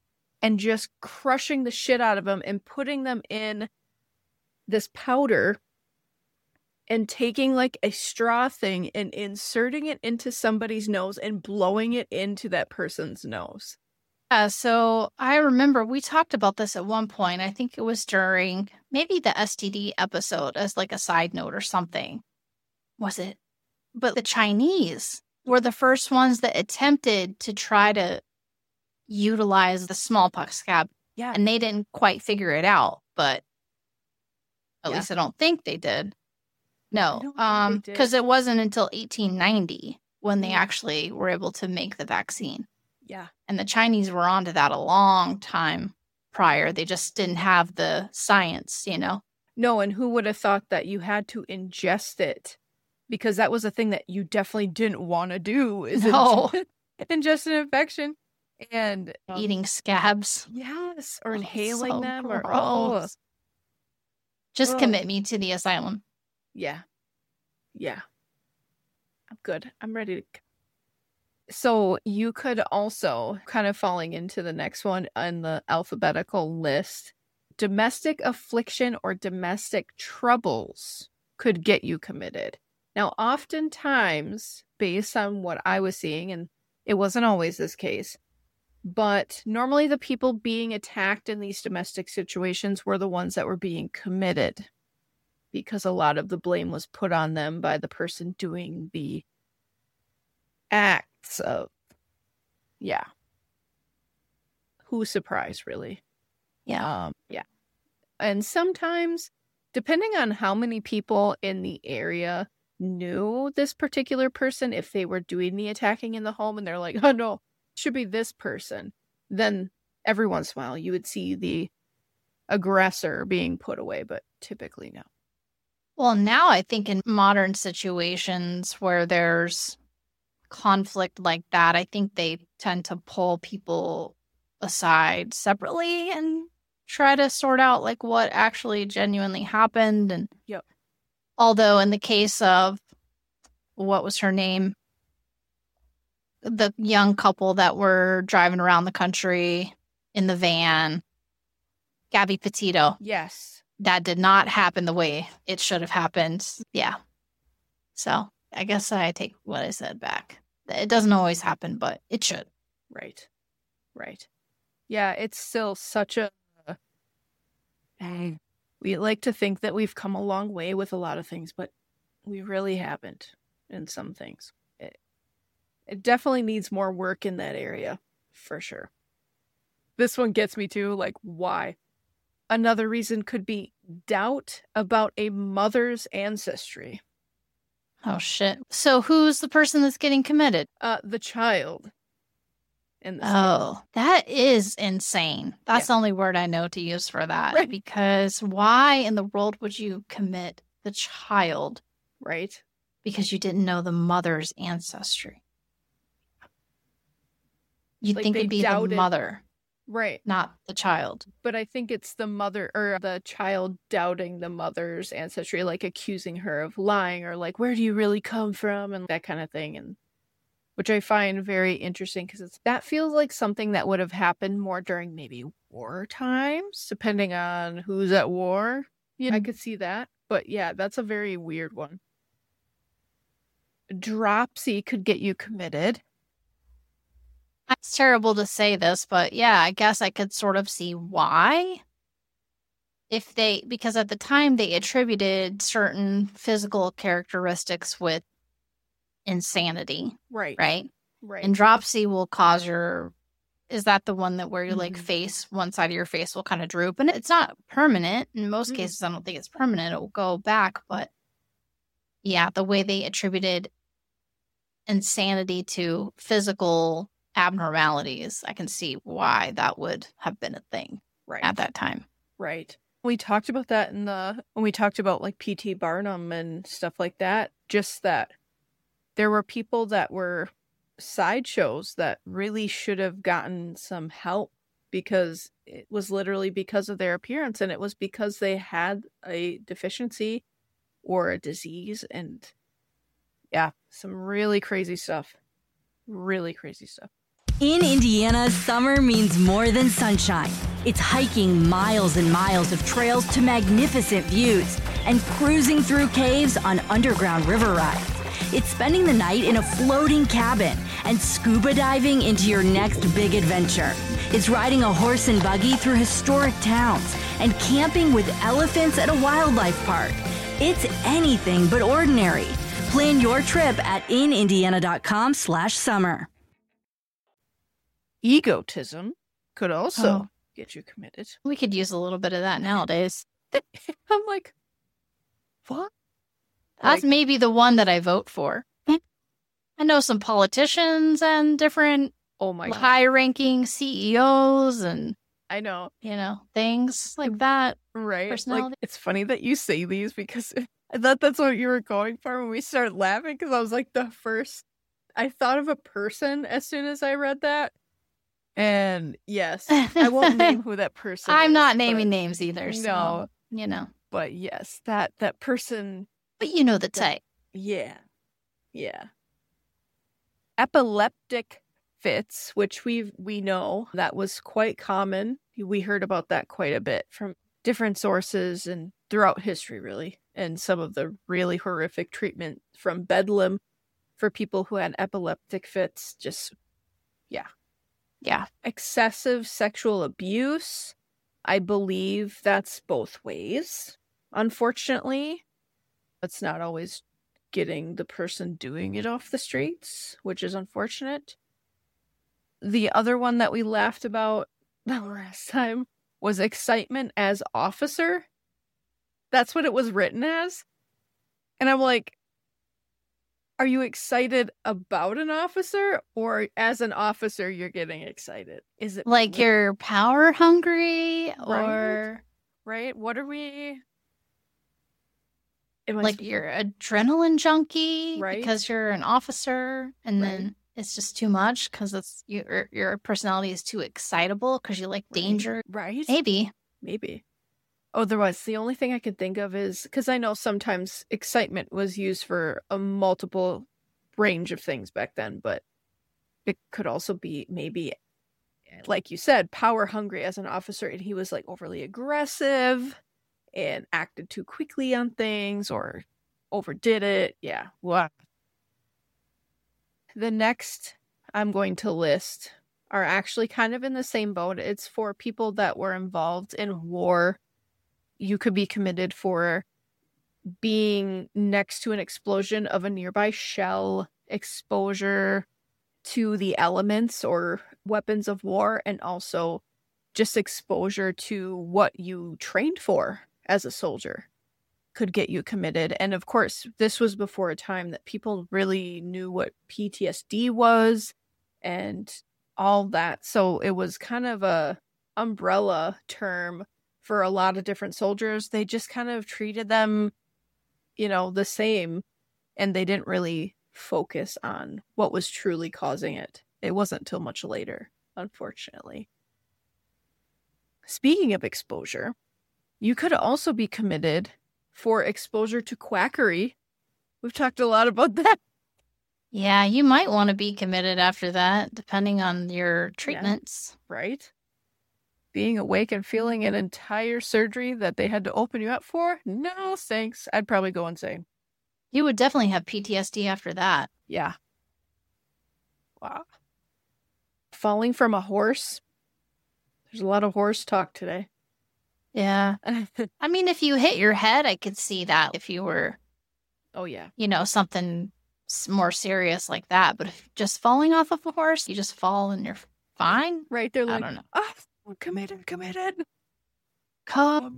[SPEAKER 4] and just crushing the shit out of them and putting them in this powder and taking like a straw thing and inserting it into somebody's nose and blowing it into that person's nose.
[SPEAKER 3] Yeah, so I remember we talked about this at one point. I think it was during maybe the S T D episode as like a side note or something. Was it? But the Chinese were the first ones that attempted to try to utilize the smallpox scab.
[SPEAKER 4] Yeah.
[SPEAKER 3] And they didn't quite figure it out, but at
[SPEAKER 4] Yeah.
[SPEAKER 3] least I don't think they did. No,
[SPEAKER 4] don't think
[SPEAKER 3] um,
[SPEAKER 4] they did.
[SPEAKER 3] because it wasn't until eighteen ninety when they
[SPEAKER 4] Mm.
[SPEAKER 3] actually were able to make the vaccine.
[SPEAKER 4] Yeah.
[SPEAKER 3] And the Chinese were onto that a long time prior. They just didn't have the science, you know?
[SPEAKER 4] No, and who would have thought that you had to ingest it? Because that was a thing that you definitely didn't want to do. Is
[SPEAKER 3] No.
[SPEAKER 4] ingest, ingest an infection and um,
[SPEAKER 3] Eating scabs.
[SPEAKER 4] Yes, or
[SPEAKER 3] Oh,
[SPEAKER 4] inhaling
[SPEAKER 3] so
[SPEAKER 4] them, or oh,
[SPEAKER 3] gross. Just
[SPEAKER 4] Ugh.
[SPEAKER 3] commit me to the asylum.
[SPEAKER 4] yeah, yeah. I'm good. I'm ready to. So you could also, kind of falling into the next one on the alphabetical list, domestic affliction or domestic troubles could get you committed. Now, oftentimes, based on what I was seeing, and it wasn't always this case, but normally the people being attacked in these domestic situations were the ones that were being committed, because a lot of the blame was put on them by the person doing the acts of, yeah. Who's surprised, really?
[SPEAKER 3] Yeah.
[SPEAKER 4] Um, yeah. And sometimes, depending on how many people in the area knew this particular person, if they were doing the attacking in the home and they're like, oh no, it should be this person, then every once in a while you would see the aggressor being put away, but typically no.
[SPEAKER 3] Well, now I think in modern situations where there's conflict like that, I think they tend to pull people aside separately and try to sort out like what actually genuinely happened. And
[SPEAKER 4] Yep.
[SPEAKER 3] although in the case of, what was her name? The young couple that were driving around the country in the van, Gabby Petito,
[SPEAKER 4] Yes.
[SPEAKER 3] that did not happen the way it should have happened. Yeah. So I guess I take what I said back. It doesn't always happen, but it should.
[SPEAKER 4] Right. Right. Yeah, it's still such a... We like to think that we've come a long way with a lot of things, but we really haven't in some things. It, it definitely needs more work in that area, for sure. This one gets me too, like, why? Another reason could be doubt about a mother's ancestry.
[SPEAKER 3] Oh, shit. So who's the person that's getting committed?
[SPEAKER 4] Uh, the child. In this
[SPEAKER 3] Oh, that is insane. That's
[SPEAKER 4] Yeah.
[SPEAKER 3] the only word I know to use for that.
[SPEAKER 4] Right.
[SPEAKER 3] Because why in the world would you commit the child?
[SPEAKER 4] case, right?
[SPEAKER 3] Because you didn't know the mother's ancestry. You'd
[SPEAKER 4] Like
[SPEAKER 3] think
[SPEAKER 4] they
[SPEAKER 3] it'd be
[SPEAKER 4] doubted-
[SPEAKER 3] the mother,
[SPEAKER 4] Right.
[SPEAKER 3] not the child.
[SPEAKER 4] But I think it's the mother or the child doubting the mother's ancestry, like accusing her of lying or like, where do you really come from? And that kind of thing. And which I find very interesting because it's that feels like something that would have happened more during maybe war times, depending on who's at war. Yeah, I could see that. But yeah, that's a very weird one. Dropsy could get you committed.
[SPEAKER 3] It's terrible to say this, but yeah, I guess I could sort of see why. If they, because at the time they attributed certain physical characteristics with insanity,
[SPEAKER 4] Right.
[SPEAKER 3] right?
[SPEAKER 4] Right.
[SPEAKER 3] And dropsy will cause your, is that the one that where your like
[SPEAKER 4] Mhm.
[SPEAKER 3] face, one side of your face will kind of droop? And it's not permanent. In most
[SPEAKER 4] Mm.
[SPEAKER 3] cases, I don't think it's permanent. It will go back. But yeah, the way they attributed insanity to physical abnormalities, I can see why that would have been a thing
[SPEAKER 4] right.
[SPEAKER 3] at that time.
[SPEAKER 4] Right. We talked about that in the when we talked about like P T Barnum and stuff like that. Just that there were people that were sideshows that really should have gotten some help because it was literally because of their appearance and it was because they had a deficiency or a disease and yeah, some really crazy stuff. Really crazy stuff.
[SPEAKER 5] In Indiana, summer means more than sunshine. It's hiking miles and miles of trails to magnificent views and cruising through caves on underground river rides. It's spending the night in a floating cabin and scuba diving into your next big adventure. It's riding a horse and buggy through historic towns and camping with elephants at a wildlife park. It's anything but ordinary. Plan your trip at inindiana.com slash summer.
[SPEAKER 4] Egotism could also
[SPEAKER 3] Oh.
[SPEAKER 4] get you committed.
[SPEAKER 3] We could use a little bit of that nowadays.
[SPEAKER 4] I'm like, what?
[SPEAKER 3] That's
[SPEAKER 4] Like-
[SPEAKER 3] maybe the one that I vote for. I know some politicians and different
[SPEAKER 4] Oh my god.
[SPEAKER 3] high-ranking C E Os and,
[SPEAKER 4] I know,
[SPEAKER 3] you know, things like that.
[SPEAKER 4] right? Like,
[SPEAKER 3] Personality.
[SPEAKER 4] it's funny that you say these because I thought that's what you were going for when we started laughing because I was like the first I thought of a person as soon as I read that. And yes, I won't name who that person
[SPEAKER 3] I'm
[SPEAKER 4] is,
[SPEAKER 3] not naming
[SPEAKER 4] but-
[SPEAKER 3] names either. So,
[SPEAKER 4] No,
[SPEAKER 3] you know,
[SPEAKER 4] but yes, that that person,
[SPEAKER 3] but you know the type.
[SPEAKER 4] yeah. Yeah. Epileptic fits, which we we know that was quite common. We heard about that quite a bit from different sources and throughout history, really. And some of the really horrific treatment from Bedlam for people who had epileptic fits. Just, yeah.
[SPEAKER 3] Yeah.
[SPEAKER 4] Excessive sexual abuse. I believe that's both ways. Unfortunately, it's not always getting the person doing it off the streets, which is unfortunate. The other one that we laughed about the last time was excitement as officer. That's what it was written as. And I'm like, are you excited about an officer or as an officer you're getting excited? Is it
[SPEAKER 3] Like you're power hungry or
[SPEAKER 4] right? What are we? Am I
[SPEAKER 3] like
[SPEAKER 4] sp-
[SPEAKER 3] you're adrenaline junkie
[SPEAKER 4] Right.
[SPEAKER 3] because you're an officer and
[SPEAKER 4] Right.
[SPEAKER 3] then it's just too much because it's your your personality is too excitable because you like danger.
[SPEAKER 4] right?
[SPEAKER 3] Maybe.
[SPEAKER 4] Maybe. Otherwise, the only thing I could think of is because I know sometimes excitement was used for a multiple range of things back then, but it could also be maybe, like you said, power hungry as an officer, and he was like overly aggressive and acted too quickly on things or overdid it. Yeah. Wow. The next I'm going to list are actually kind of in the same boat. It's for people that were involved in war. You could be committed for being next to an explosion of a nearby shell, exposure to the elements or weapons of war, and also just exposure to what you trained for as a soldier could get you committed. And of course, this was before a time that people really knew what P T S D was and all that. So it was kind of a umbrella term for a lot of different soldiers. They just kind of treated them, you know, the same, and they didn't really focus on what was truly causing it. It wasn't until much later, unfortunately. Speaking of exposure, you could also be committed for exposure to quackery. We've talked a lot about that.
[SPEAKER 3] Yeah, you might want to be committed after that, depending on your treatments.
[SPEAKER 4] Right? Being awake and feeling an entire surgery that they had to open you up for? No, thanks. I'd probably go insane.
[SPEAKER 3] You would definitely have P T S D after that.
[SPEAKER 4] Yeah. Wow. Falling from a horse? There's a lot of horse talk today.
[SPEAKER 3] Yeah. I mean, if you hit your head, I could see that if you were,
[SPEAKER 4] Oh, yeah.
[SPEAKER 3] you know, something s- more serious like that. But if just falling off of a horse, you just fall and you're fine.
[SPEAKER 4] Right? They're
[SPEAKER 3] I
[SPEAKER 4] like,
[SPEAKER 3] don't know.
[SPEAKER 4] oh, committed, committed.
[SPEAKER 3] Come.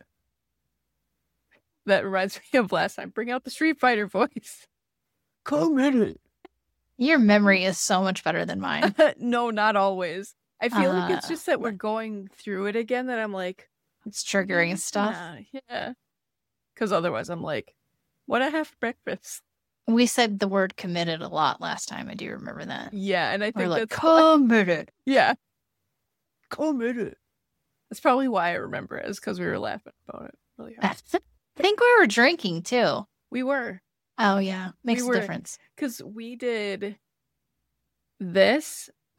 [SPEAKER 4] That reminds me of last time. Bring out the Street Fighter voice. Committed.
[SPEAKER 3] Your memory is so much better than mine.
[SPEAKER 4] No, not always. I feel like it's
[SPEAKER 3] Uh,
[SPEAKER 4] just that we're going through it again that I'm like,
[SPEAKER 3] It's triggering stuff.
[SPEAKER 4] yeah, yeah. Because otherwise I'm like, what I have for breakfast?
[SPEAKER 3] We said the word committed a lot last time. I do remember that.
[SPEAKER 4] Yeah, and I
[SPEAKER 3] We're
[SPEAKER 4] think
[SPEAKER 3] like,
[SPEAKER 4] that's
[SPEAKER 3] committed.
[SPEAKER 4] yeah, committed. That's probably why I remember it, is because we were laughing about it really hard.
[SPEAKER 3] I think we were drinking too.
[SPEAKER 4] We were,
[SPEAKER 3] Oh, yeah. Makes
[SPEAKER 4] We
[SPEAKER 3] a
[SPEAKER 4] were-
[SPEAKER 3] difference.
[SPEAKER 4] because we did this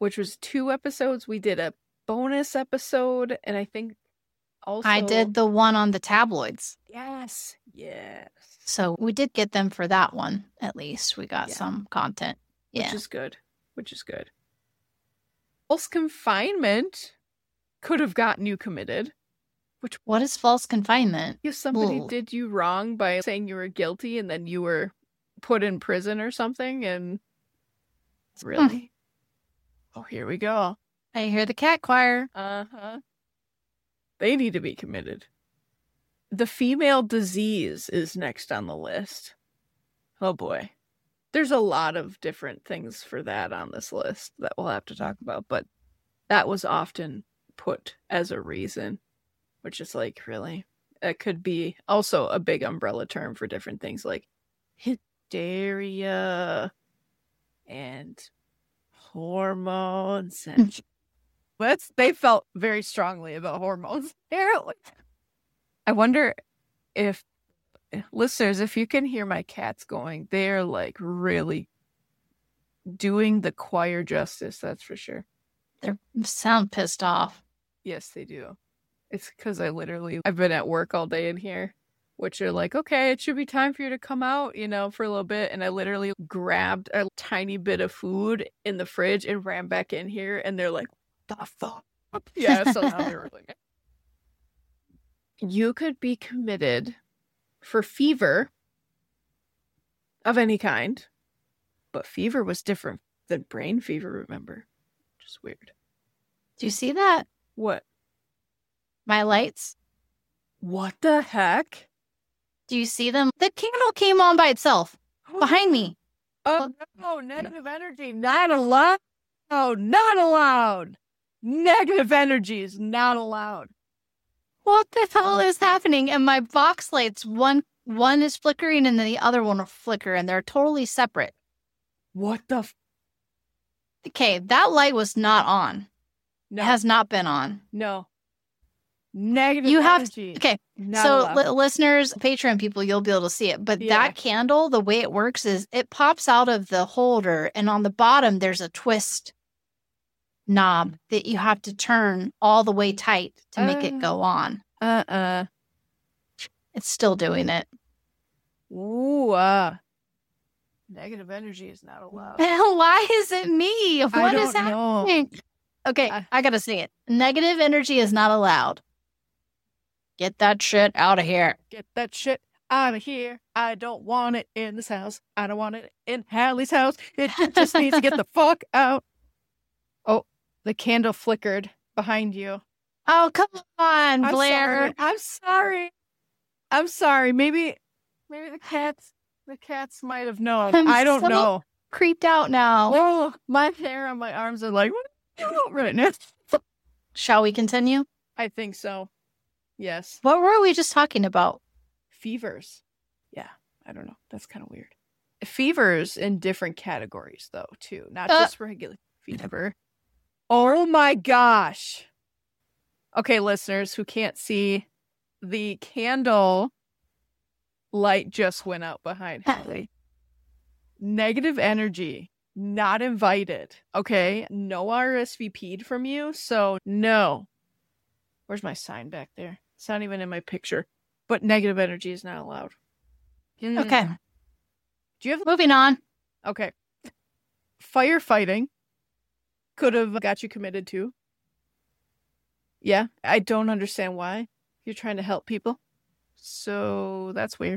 [SPEAKER 4] which was two episodes. We did a bonus episode, and I think also
[SPEAKER 3] I did the one on the tabloids.
[SPEAKER 4] Yes, yes.
[SPEAKER 3] So we did get them for that one. At least we got
[SPEAKER 4] Yeah.
[SPEAKER 3] some content. Yeah.
[SPEAKER 4] Which is good. Which is good. False confinement could have gotten you committed. Which
[SPEAKER 3] What is false confinement?
[SPEAKER 4] if somebody
[SPEAKER 3] Ooh.
[SPEAKER 4] did you wrong by saying you were guilty and then you were put in prison or something, and really? Oh, here we go.
[SPEAKER 3] I hear the cat choir.
[SPEAKER 4] Uh-huh. They need to be committed. The female disease is next on the list. Oh boy. There's a lot of different things for that on this list that we'll have to talk about, but that was often put as a reason, which is like, really? It could be also a big umbrella term for different things like hysteria and hormones and Let's, they felt very strongly about hormones. Apparently. I wonder if, listeners, if you can hear my cats going, they're like really doing the choir justice, that's for sure.
[SPEAKER 3] They sound pissed off.
[SPEAKER 4] Yes, they do. It's because I literally, I've been at work all day in here, which are like, okay, it should be time for you to come out, you know, for a little bit. And I literally grabbed a tiny bit of food in the fridge and ran back in here. And they're like, the fuck? Yeah, so now they're really mad. You could be committed for fever of any kind, but fever was different than brain fever, remember? Which is weird.
[SPEAKER 3] Do you see that?
[SPEAKER 4] What?
[SPEAKER 3] My lights?
[SPEAKER 4] What the heck?
[SPEAKER 3] Do you see them? The candle came on by itself behind me.
[SPEAKER 4] Oh, no, negative energy, not allowed. Oh, not allowed. Negative energy is not allowed.
[SPEAKER 3] What the hell is happening? And my box lights, one one is flickering and then the other one will flicker, and they're totally separate.
[SPEAKER 4] What the? F-
[SPEAKER 3] Okay, that light was not on.
[SPEAKER 4] no,
[SPEAKER 3] It has not been on.
[SPEAKER 4] no. Negative
[SPEAKER 3] You have
[SPEAKER 4] energy.
[SPEAKER 3] Okay,
[SPEAKER 4] not
[SPEAKER 3] so
[SPEAKER 4] allowed.
[SPEAKER 3] li- listeners, Patreon people, you'll be able to see it. But
[SPEAKER 4] Yeah.
[SPEAKER 3] that candle, the way it works is it pops out of the holder, and on the bottom there's a twist knob that you have to turn all the way tight to make it
[SPEAKER 4] Uh.
[SPEAKER 3] go on.
[SPEAKER 4] Uh-uh.
[SPEAKER 3] It's still doing it.
[SPEAKER 4] Ooh, uh. Negative energy is not allowed.
[SPEAKER 3] Why is it me? What is
[SPEAKER 4] don't know.
[SPEAKER 3] happening? Okay,
[SPEAKER 4] I-
[SPEAKER 3] I gotta say it. Negative energy is not allowed. Get that shit out of here.
[SPEAKER 4] Get that shit out of here. I don't want it in this house. I don't want it in Hallie's house. It just needs to get the fuck out. Oh, the candle flickered behind you.
[SPEAKER 3] Oh, come on,
[SPEAKER 4] I'm
[SPEAKER 3] Blair.
[SPEAKER 4] sorry. I'm sorry. I'm sorry. Maybe, maybe the cats, the cats might have known.
[SPEAKER 3] I'm
[SPEAKER 4] I don't
[SPEAKER 3] so-
[SPEAKER 4] know.
[SPEAKER 3] Creeped out now.
[SPEAKER 4] Oh, my hair on my arms are like, what are you doing right now?
[SPEAKER 3] Shall we continue?
[SPEAKER 4] I think so. Yes.
[SPEAKER 3] What were we just talking about?
[SPEAKER 4] Fevers. Yeah, I don't know. That's kind of weird. Fevers in different categories, though, too. Not
[SPEAKER 3] Uh.
[SPEAKER 4] just regular fever. Oh my gosh. Okay, listeners who can't see, the candle light just went out behind Hallie. Negative energy. Not invited. Okay? No R S V P'd from you, so no. Where's my sign back there? It's not even in my picture. But negative energy is not allowed. Mm.
[SPEAKER 3] Okay,
[SPEAKER 4] Do you have
[SPEAKER 3] moving on.
[SPEAKER 4] okay? Firefighting could have got you committed to. Yeah, I don't understand why. You're trying to help people, so that's weird.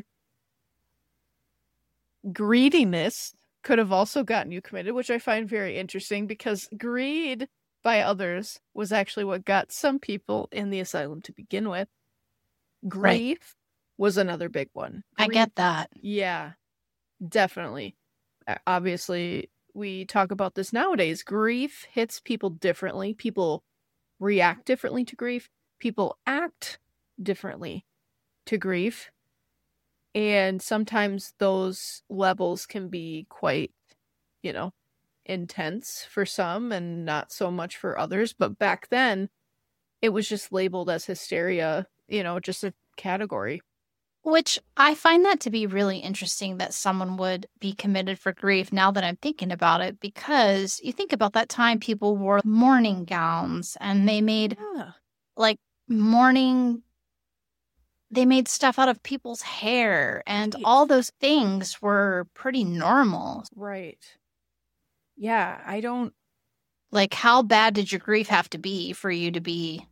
[SPEAKER 4] Greediness could have also gotten you committed, which I find very interesting because greed by others was actually what got some people in the asylum to begin with. Grief was another big one.
[SPEAKER 3] I
[SPEAKER 4] Grief-
[SPEAKER 3] get that.
[SPEAKER 4] Yeah, definitely. Uh, Obviously, we talk about this nowadays. Grief hits people differently. People react differently to grief. People act differently to grief. And sometimes those levels can be quite, you know, intense for some and not so much for others. But back then, it was just labeled as hysteria, you know, just a category.
[SPEAKER 3] Which I find that to be really interesting that someone would be committed for grief now that I'm thinking about it, because you think about that time people wore mourning gowns and they made
[SPEAKER 4] Yeah.
[SPEAKER 3] like mourning, they made stuff out of people's hair, and
[SPEAKER 4] Right.
[SPEAKER 3] all those things were pretty normal.
[SPEAKER 4] Right. Yeah, I don't.
[SPEAKER 3] Like, how bad did your grief have to be for you to be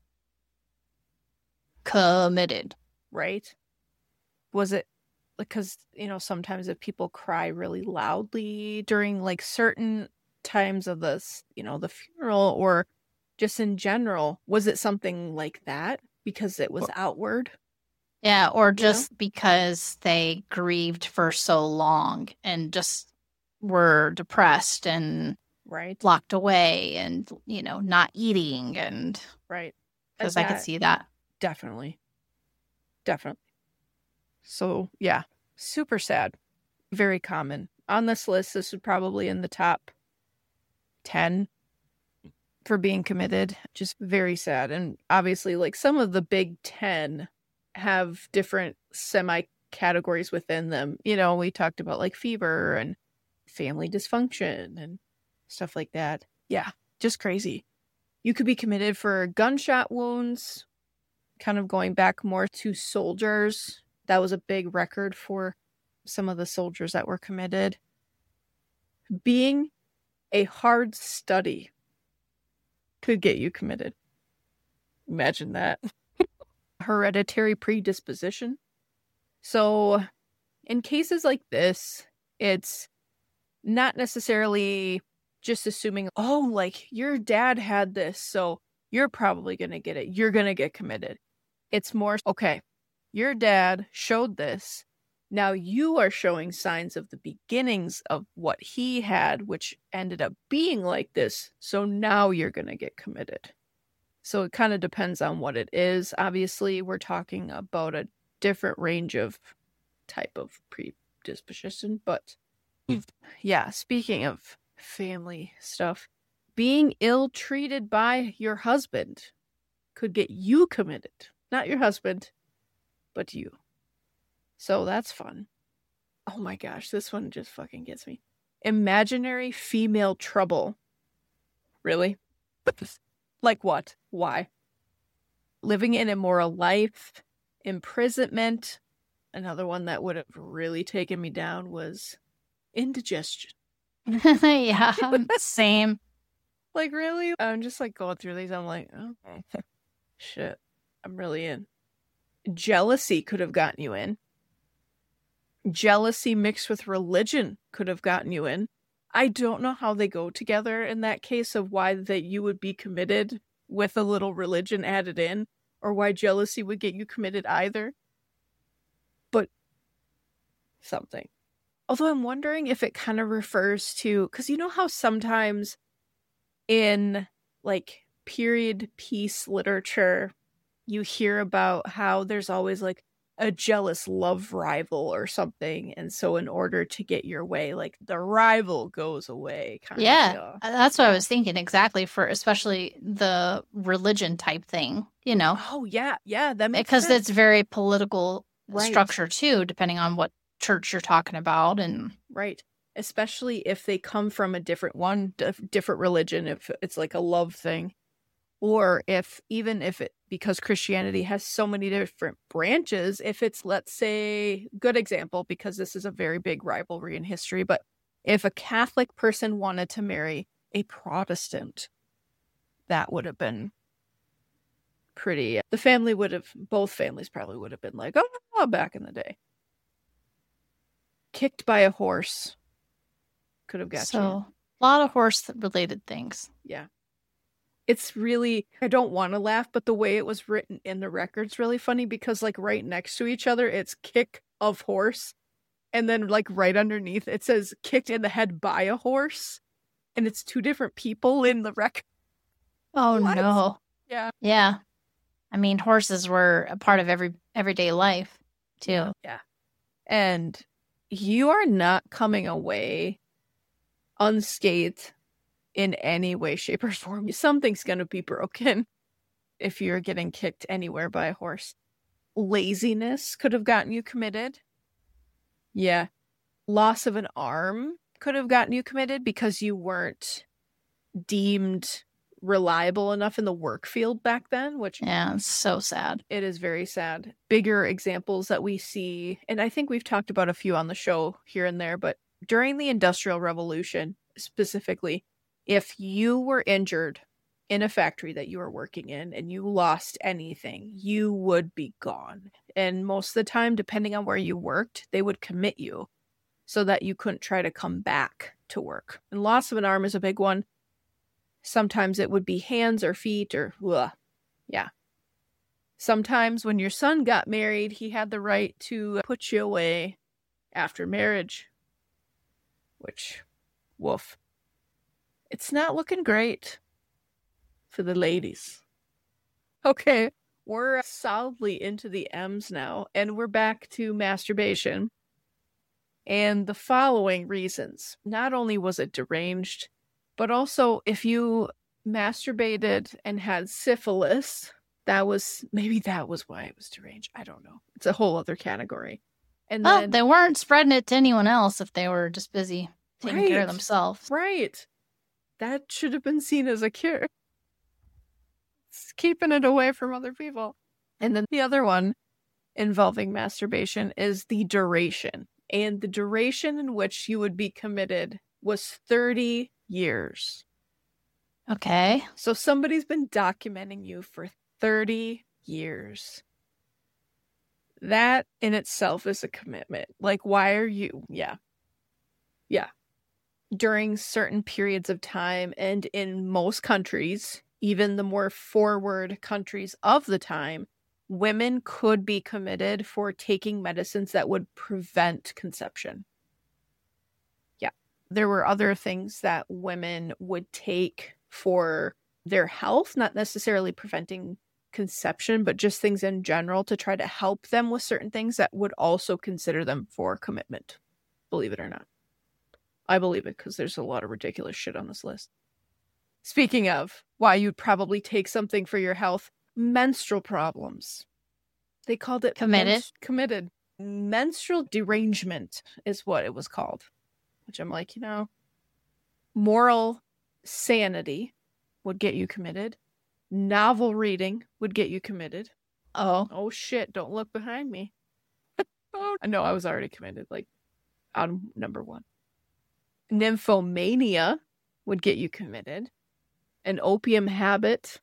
[SPEAKER 3] committed?
[SPEAKER 4] Right. Was it because, you know, sometimes if people cry really loudly during like certain times of this, you know, the funeral or just in general, was it something like that because it was outward?
[SPEAKER 3] Yeah, or
[SPEAKER 4] know?
[SPEAKER 3] just because they grieved for so long and just were depressed and
[SPEAKER 4] Right.
[SPEAKER 3] locked away and, you know, not eating, and
[SPEAKER 4] Right.
[SPEAKER 3] because I could
[SPEAKER 4] That-
[SPEAKER 3] see that.
[SPEAKER 4] Definitely. Definitely. So, yeah, super sad. Very common. On this list, this is probably in the top ten for being committed. Just very sad. And obviously, like, some of the big ten have different semi-categories within them. You know, we talked about, like, fever and family dysfunction and stuff like that. Yeah, just crazy. You could be committed for gunshot wounds, kind of going back more to soldiers. That was a big record for some of the soldiers that were committed. Being a hard study could get you committed. Imagine that. Hereditary predisposition. So, in cases like this, it's not necessarily just assuming, oh, like, your dad had this, so you're probably going to get it. You're going to get committed. It's more, okay, your dad showed this. Now you are showing signs of the beginnings of what he had, which ended up being like this. So now you're going to get committed. So it kind of depends on what it is. Obviously, we're talking about a different range of type of predisposition. But yeah, speaking of family stuff, being ill-treated by your husband could get you committed. Not your husband, but you. So that's fun. Oh my gosh, this one just fucking gets me. Imaginary female trouble. Really? Like what? Why? Living an immoral life, imprisonment. Another one that would have really taken me down was indigestion.
[SPEAKER 3] Yeah, same.
[SPEAKER 4] Like, really? I'm just like going through these. I'm like, oh, shit. I'm really in. Jealousy could have gotten you in. Jealousy mixed with religion could have gotten you in. I don't know how they go together in that case of why that you would be committed with a little religion added in, or why jealousy would get you committed either. But something. Although I'm wondering if it kind of refers to, because you know how sometimes in like period piece literature, you hear about how there's always like a jealous love rival or something. And so in order to get your way, like the rival goes away. Kind
[SPEAKER 3] Yeah,
[SPEAKER 4] of deal.
[SPEAKER 3] that's what I was thinking exactly, for especially the religion type thing, you know,
[SPEAKER 4] Oh, yeah. Yeah. That makes
[SPEAKER 3] because
[SPEAKER 4] sense.
[SPEAKER 3] it's very political
[SPEAKER 4] Right.
[SPEAKER 3] structure too, depending on what church you're talking about. And
[SPEAKER 4] Right. Especially if they come from a different one, dif- different religion, if it's like a love thing. Or if, even if it, because Christianity has so many different branches, if it's, let's say, good example, because this is a very big rivalry in history, but if a Catholic person wanted to marry a Protestant, that would have been pretty, the family would have, both families probably would have been like, oh, back in the day. Kicked by a horse could have got you.
[SPEAKER 3] so a lot of horse related things.
[SPEAKER 4] Yeah. It's really, I don't want to laugh, but the way it was written in the record's really funny because, like, right next to each other, it's kick of horse. And then, like, right underneath, it says kicked in the head by a horse. And it's two different people in the record.
[SPEAKER 3] Oh,
[SPEAKER 4] What?
[SPEAKER 3] no.
[SPEAKER 4] Yeah.
[SPEAKER 3] Yeah. I mean, horses were a part of every everyday life too.
[SPEAKER 4] Yeah. And you are not coming away unscathed in any way, shape, or form. Something's going to be broken if you're getting kicked anywhere by a horse. Laziness could have gotten you committed. Yeah. Loss of an arm could have gotten you committed because you weren't deemed reliable enough in the work field back then, which
[SPEAKER 3] Yeah, it's so sad.
[SPEAKER 4] it is very sad. Bigger examples that we see, and I think we've talked about a few on the show here and there, but during the Industrial Revolution specifically, if you were injured in a factory that you were working in and you lost anything, you would be gone. And most of the time, depending on where you worked, they would commit you so that you couldn't try to come back to work. And loss of an arm is a big one. Sometimes it would be hands or feet or, ugh, yeah. Sometimes when your son got married, he had the right to put you away after marriage. Which, woof. It's not looking great for the ladies. Okay, we're solidly into the M's now, and we're back to masturbation. And the following reasons. Not only was it deranged, but also, if you masturbated and had syphilis, that was, maybe that was why it was deranged. I don't know. It's a whole other category. And
[SPEAKER 3] Well,
[SPEAKER 4] then,
[SPEAKER 3] they weren't spreading it to anyone else if they were just busy taking care
[SPEAKER 4] Right.
[SPEAKER 3] of themselves.
[SPEAKER 4] right. That should have been seen as a cure. It's keeping it away from other people. And then the other one involving masturbation is the duration. And the duration in which you would be committed was thirty years.
[SPEAKER 3] Okay.
[SPEAKER 4] So somebody's been documenting you for thirty years. That in itself is a commitment. Like, why are you? Yeah. Yeah. During certain periods of time, and in most countries, even the more forward countries of the time, women could be committed for taking medicines that would prevent conception. Yeah. There were other things that women would take for their health, not necessarily preventing conception, but just things in general to try to help them with certain things that would also consider them for commitment. Believe it or not. I believe it because there's a lot of ridiculous shit on this list. Speaking of why you'd probably take something for your health, menstrual problems. They called it
[SPEAKER 3] Committed?
[SPEAKER 4] mens- committed. Menstrual derangement is what it was called, which I'm like, you know, moral sanity would get you committed. Novel reading would get you committed.
[SPEAKER 3] Oh.
[SPEAKER 4] Oh shit, don't look behind me. Oh, no, I was already committed, like, on number one. Nymphomania would get you committed. An opium habit.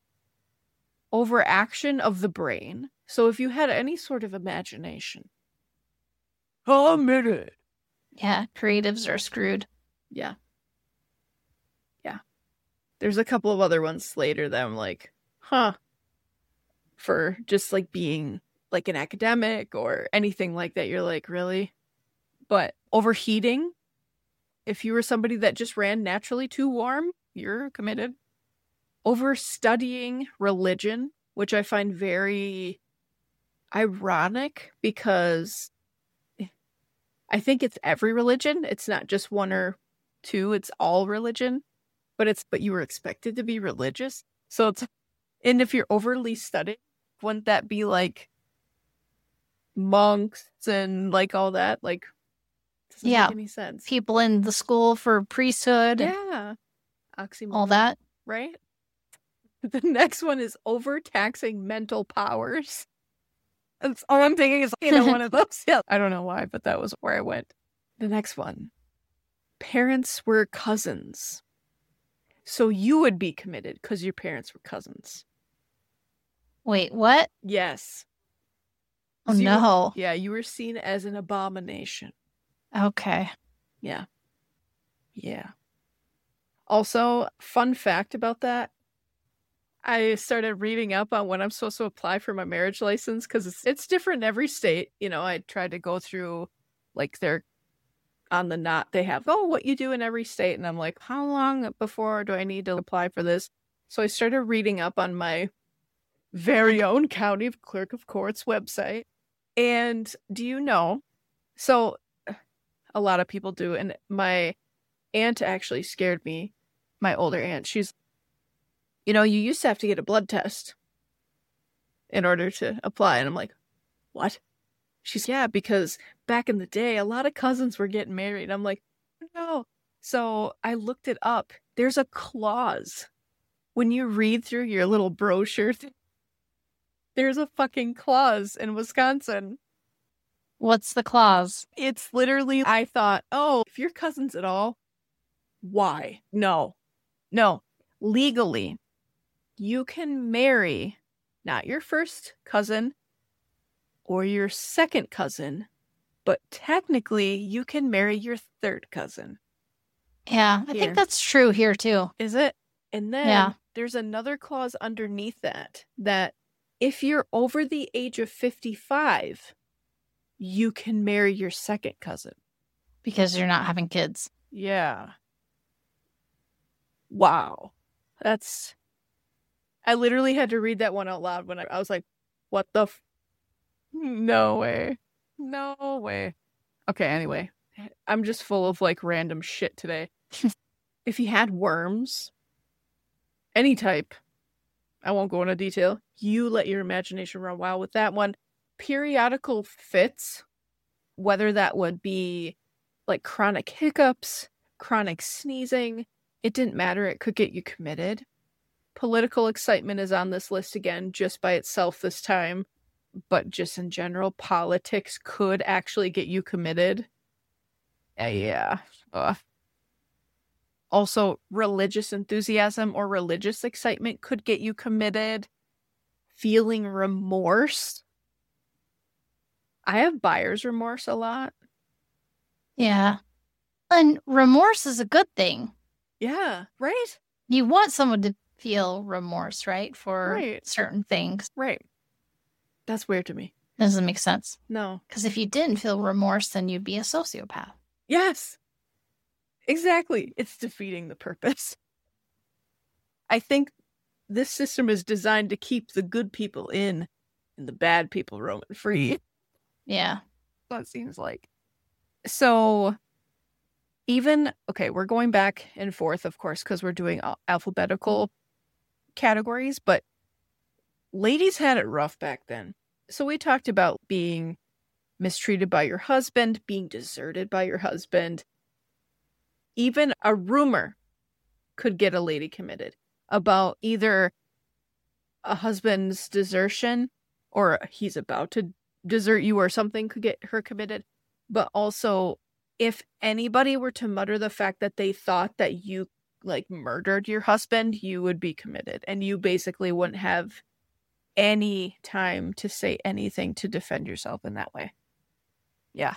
[SPEAKER 4] Overaction of the brain. So if you had any sort of imagination. Committed.
[SPEAKER 3] Yeah, creatives are screwed.
[SPEAKER 4] Yeah. Yeah. There's a couple of other ones later that I'm like, huh. For just like being like an academic or anything like that. You're like, really? But overheating, if you were somebody that just ran naturally too warm, you're committed. Overstudying religion, which I find very ironic because I think it's every religion. It's not just one or two, it's all religion. But it's but you were expected to be religious. So it's and if you're overly studying, wouldn't that be like monks and like all that? Like doesn't
[SPEAKER 3] Yeah.
[SPEAKER 4] make any sense.
[SPEAKER 3] People in the school for priesthood and
[SPEAKER 4] Yeah. Oxymoron.
[SPEAKER 3] all that.
[SPEAKER 4] Right? The next one is overtaxing mental powers. That's all I'm thinking is, you know, one of those. Yeah. I don't know why, but that was where I went. The next one. Parents were cousins. So you would be committed because your parents were cousins.
[SPEAKER 3] Wait, what?
[SPEAKER 4] Yes.
[SPEAKER 3] Oh,
[SPEAKER 4] So you-
[SPEAKER 3] no.
[SPEAKER 4] Yeah, you were seen as an abomination.
[SPEAKER 3] Okay.
[SPEAKER 4] Yeah. Yeah. Also, fun fact about that. I started reading up on when I'm supposed to apply for my marriage license because it's, it's different in every state. You know, I tried to go through like their on the knot they have, oh, what you do in every state. And I'm like, how long before do I need to apply for this? So I started reading up on my very own county clerk of courts website. And do you know? So a lot of people do. And my aunt actually scared me. My older aunt, she's, you know, you used to have to get a blood test in order to apply. And I'm like, what? She's, yeah, because back in the day, a lot of cousins were getting married. I'm like, no. So I looked it up. There's a clause. When you read through your little brochure, there's a fucking clause in Wisconsin.
[SPEAKER 3] What's the clause?
[SPEAKER 4] It's literally, I thought, oh, if you're cousins at all, why? No. No. Legally, you can marry not your first cousin or your second cousin, but technically you can marry your third cousin.
[SPEAKER 3] Yeah, I
[SPEAKER 4] Here.
[SPEAKER 3] think that's true here too.
[SPEAKER 4] Is it? And then
[SPEAKER 3] Yeah.
[SPEAKER 4] there's another clause underneath that, that if you're over the age of fifty-five, you can marry your second cousin.
[SPEAKER 3] Because you're not having kids.
[SPEAKER 4] Yeah. Wow. That's... I literally had to read that one out loud when I, I was like, what the f... No way. No way. Okay, anyway. I'm just full of, like, random shit today. If you had worms, any type, I won't go into detail, you let your imagination run wild with that one. Periodical fits, whether that would be, like, chronic hiccups, chronic sneezing, it didn't matter. It could get you committed. Political excitement is on this list again, just by itself this time. But just in general, politics could actually get you committed. Uh, yeah. Ugh. Also, religious enthusiasm or religious excitement could get you committed. Feeling remorse. I have buyer's remorse a lot.
[SPEAKER 3] Yeah. And remorse is a good thing.
[SPEAKER 4] Yeah, right?
[SPEAKER 3] You want someone to feel remorse, right? For
[SPEAKER 4] Right.
[SPEAKER 3] certain things.
[SPEAKER 4] Right. That's weird to me.
[SPEAKER 3] Doesn't make sense.
[SPEAKER 4] No.
[SPEAKER 3] Because if you didn't feel remorse, then you'd be a sociopath.
[SPEAKER 4] Yes. Exactly. It's defeating the purpose. I think this system is designed to keep the good people in and the bad people roaming free.
[SPEAKER 3] Yeah.
[SPEAKER 4] That seems like. So, even, okay, we're going back and forth, of course, because we're doing al- alphabetical categories, but ladies had it rough back then. So we talked about being mistreated by your husband, being deserted by your husband. Even a rumor could get a lady committed about either a husband's desertion or he's about to desert you or something could get her committed. But also, if anybody were to mutter the fact that they thought that you like murdered your husband, you would be committed. And you basically wouldn't have any time to say anything to defend yourself in that way. Yeah.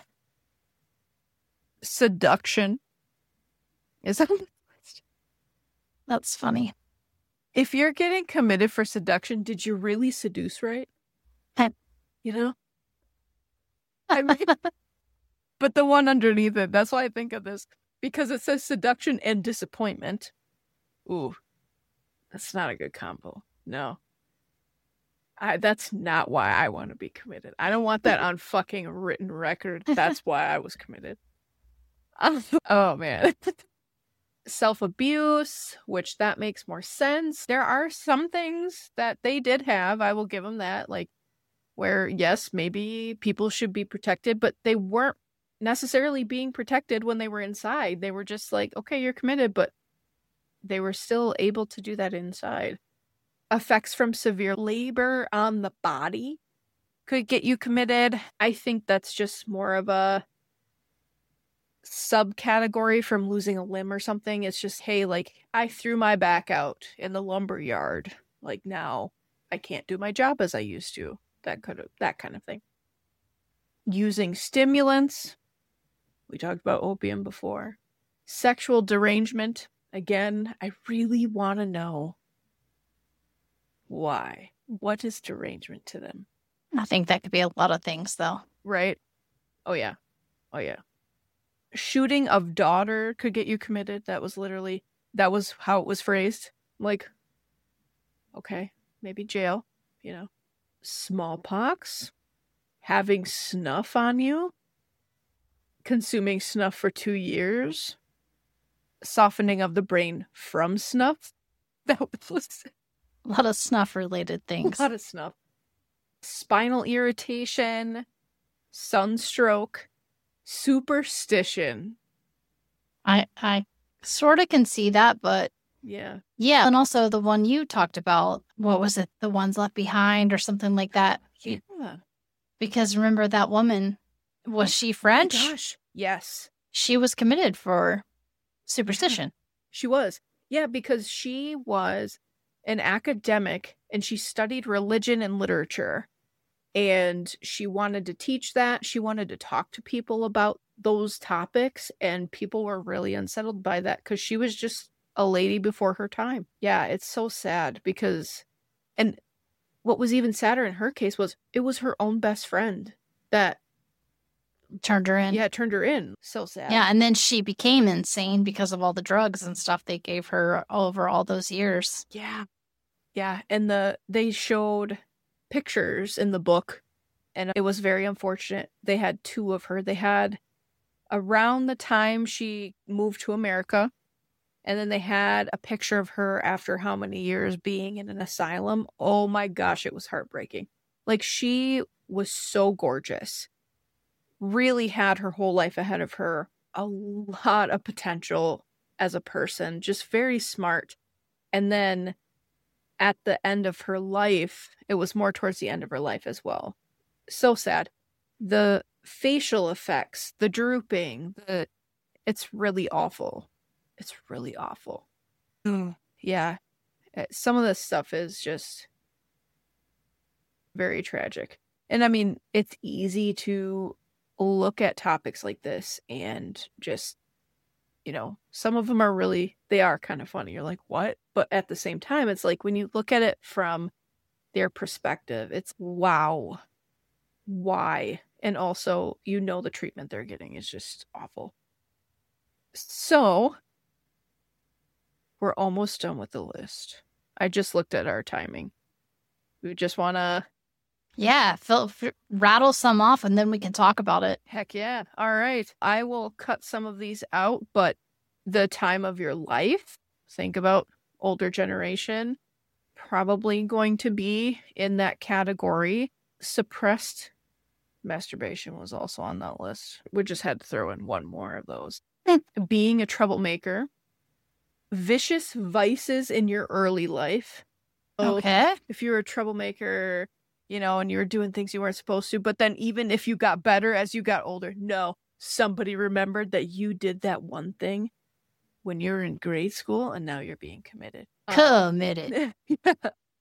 [SPEAKER 4] Seduction. Is that on the list?
[SPEAKER 3] That's funny.
[SPEAKER 4] If you're getting committed for seduction, did you really seduce right?
[SPEAKER 3] I-
[SPEAKER 4] You know? I mean, but the one underneath it, that's why I think of this. Because it says seduction and disappointment. Ooh. That's not a good combo. No. I, that's not why I want to be committed. I don't want that on fucking written record. That's why I was committed. Oh, man. Self-abuse, which that makes more sense. There are some things that they did have, I will give them that, like where, yes, maybe people should be protected, but they weren't necessarily being protected when they were inside. They were just like, okay, you're committed, but they were still able to do that inside. Effects from severe labor on the body could get you committed. I think that's just more of a subcategory from losing a limb or something. It's just, hey, like, I threw my back out in the lumber yard. Like, now I can't do my job as I used to. That could have, that kind of thing. Using stimulants. We talked about opium before. Sexual derangement. Again, I really want to know why. What is derangement to them?
[SPEAKER 3] I think that could be a lot of things, though.
[SPEAKER 4] Right? Oh, yeah. Oh, yeah. Shooting of daughter could get you committed. That was literally, that was how it was phrased. Like, okay, maybe jail, you know. Smallpox. Having snuff on you. Consuming snuff for two years. Softening of the brain from snuff. That was
[SPEAKER 3] A lot of snuff-related things.
[SPEAKER 4] a lot of snuff. spinal irritation, sunstroke, superstition.
[SPEAKER 3] I I sort of can see that, but
[SPEAKER 4] Yeah.
[SPEAKER 3] yeah. And also the one you talked about, what was it? The Ones Left Behind or something like that.
[SPEAKER 4] Yeah.
[SPEAKER 3] Because remember that woman, was she
[SPEAKER 4] Oh
[SPEAKER 3] French?
[SPEAKER 4] gosh. Yes.
[SPEAKER 3] She was committed for superstition.
[SPEAKER 4] She was. Yeah, because she was an academic and she studied religion and literature. And she wanted to teach that. She wanted to talk to people about those topics. And people were really unsettled by that because she was just a lady before her time. Yeah, it's so sad because, and what was even sadder in her case was it was her own best friend that
[SPEAKER 3] Turned her in.
[SPEAKER 4] yeah turned her in. So sad.
[SPEAKER 3] Yeah, and then she became insane because of all the drugs and stuff they gave her over all those years.
[SPEAKER 4] Yeah. Yeah. And the they showed pictures in the book, and it was very unfortunate. They had two of her. They had around the time she moved to America, and then they had a picture of her after how many years being in an asylum. Oh my gosh, it was heartbreaking. Like, she was so gorgeous. Really had her whole life ahead of her. A lot of potential as a person. Just very smart. And then at the end of her life, it was more towards the end of her life as well. So sad. The facial effects, the drooping, the it's really awful. It's really awful. Mm, yeah. Some of this stuff is just very tragic. And I mean, it's easy to look at topics like this and just, you know, some of them are really, they are kind of funny. You're like, what? But at the same time, it's like when you look at it from their perspective, it's wow. Why? And also, you know, the treatment they're getting is just awful. So, we're almost done with the list. I just looked at our timing. We just want to...
[SPEAKER 3] Yeah, fill, f- rattle some off and then we can talk about it.
[SPEAKER 4] Heck yeah. All right. I will cut some of these out, but the time of your life, think about older generation, probably going to be in that category. Suppressed masturbation was also on that list. We just had to throw in one more of those. Being a troublemaker. Vicious vices in your early life. So
[SPEAKER 3] Okay.
[SPEAKER 4] if you're a troublemaker, you know, and you were doing things you weren't supposed to, but then even if you got better as you got older, no, somebody remembered that you did that one thing when you were in grade school and now you're being committed.
[SPEAKER 3] Committed.
[SPEAKER 4] Um,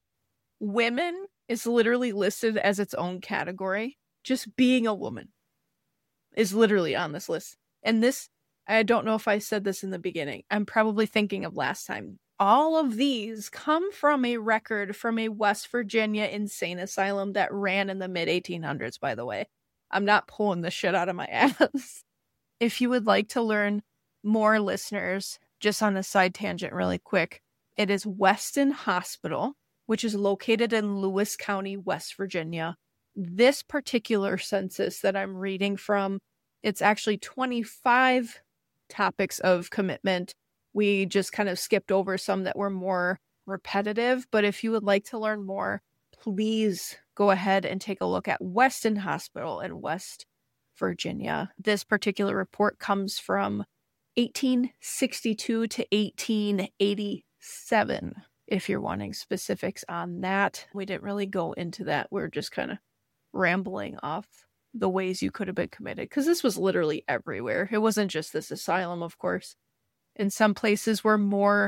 [SPEAKER 4] women is literally listed as its own category. Just being a woman is literally on this list. And this, I don't know if I said this in the beginning. I'm probably thinking of last time. All of these come from a record from a West Virginia insane asylum that ran in the mid eighteen hundreds, by the way. I'm not pulling this shit out of my ass. If you would like to learn more, listeners, just on a side tangent really quick, it is Weston Hospital, which is located in Lewis County, West Virginia. This particular census that I'm reading from, it's actually twenty-five topics of commitment. We just kind of skipped over some that were more repetitive. But if you would like to learn more, please go ahead and take a look at Weston Hospital in West Virginia. This particular report comes from eighteen sixty-two to eighteen eighty-seven. If you're wanting specifics on that, we didn't really go into that. We're just kind of rambling off the ways you could have been committed, because this was literally everywhere. It wasn't just this asylum, of course. In some places were more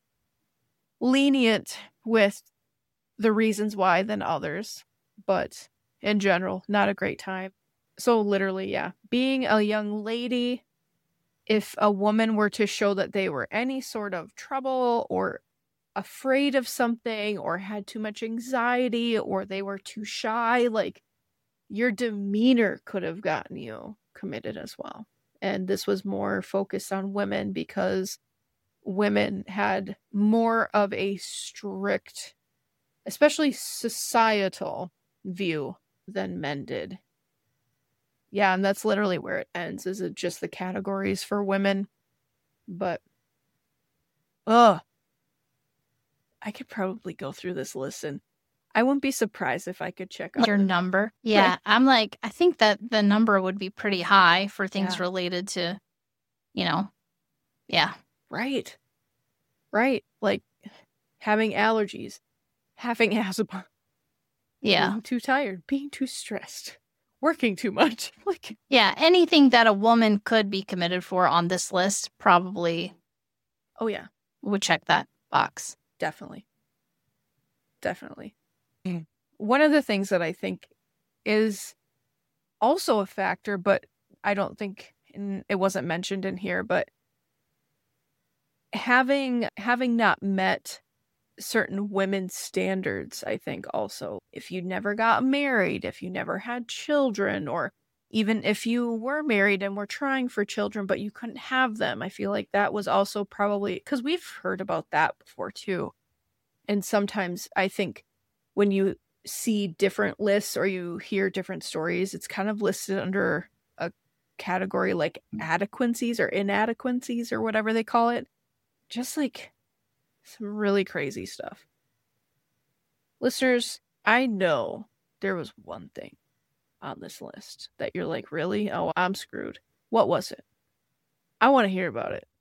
[SPEAKER 4] lenient with the reasons why than others, but in general, not a great time. So literally, yeah, being a young lady, if a woman were to show that they were any sort of trouble or afraid of something or had too much anxiety or they were too shy, like, your demeanor could have gotten you committed as well. And this was more focused on women because women had more of a strict, especially societal view than men did. Yeah, and that's literally where it ends, is it just the categories for women. But, ugh, I could probably go through this list and I wouldn't be surprised if I could check out
[SPEAKER 3] Your
[SPEAKER 4] the-
[SPEAKER 3] number. Yeah.
[SPEAKER 4] Right.
[SPEAKER 3] I'm like, I think that the number would be pretty high for things
[SPEAKER 4] Yeah.
[SPEAKER 3] related to, you know, yeah.
[SPEAKER 4] Right. Right. Like having allergies, having asthma,
[SPEAKER 3] Yeah.
[SPEAKER 4] being too tired, being too stressed, working too much. Like,
[SPEAKER 3] Yeah. Anything that a woman could be committed for on this list probably
[SPEAKER 4] oh, yeah,
[SPEAKER 3] would check that box.
[SPEAKER 4] definitely. Definitely. One of the things that I think is also a factor, but I don't think in, it wasn't mentioned in here, but having having not met certain women's standards, I think also, if you never got married, if you never had children, or even if you were married and were trying for children, but you couldn't have them, I feel like that was also probably, because we've heard about that before too. And sometimes I think when you see different lists or you hear different stories, it's kind of listed under a category like adequacies or inadequacies or whatever they call it. Just like some really crazy stuff. Listeners, I know there was one thing on this list that you're like, really? Oh, I'm screwed. What was it? I want to hear about it.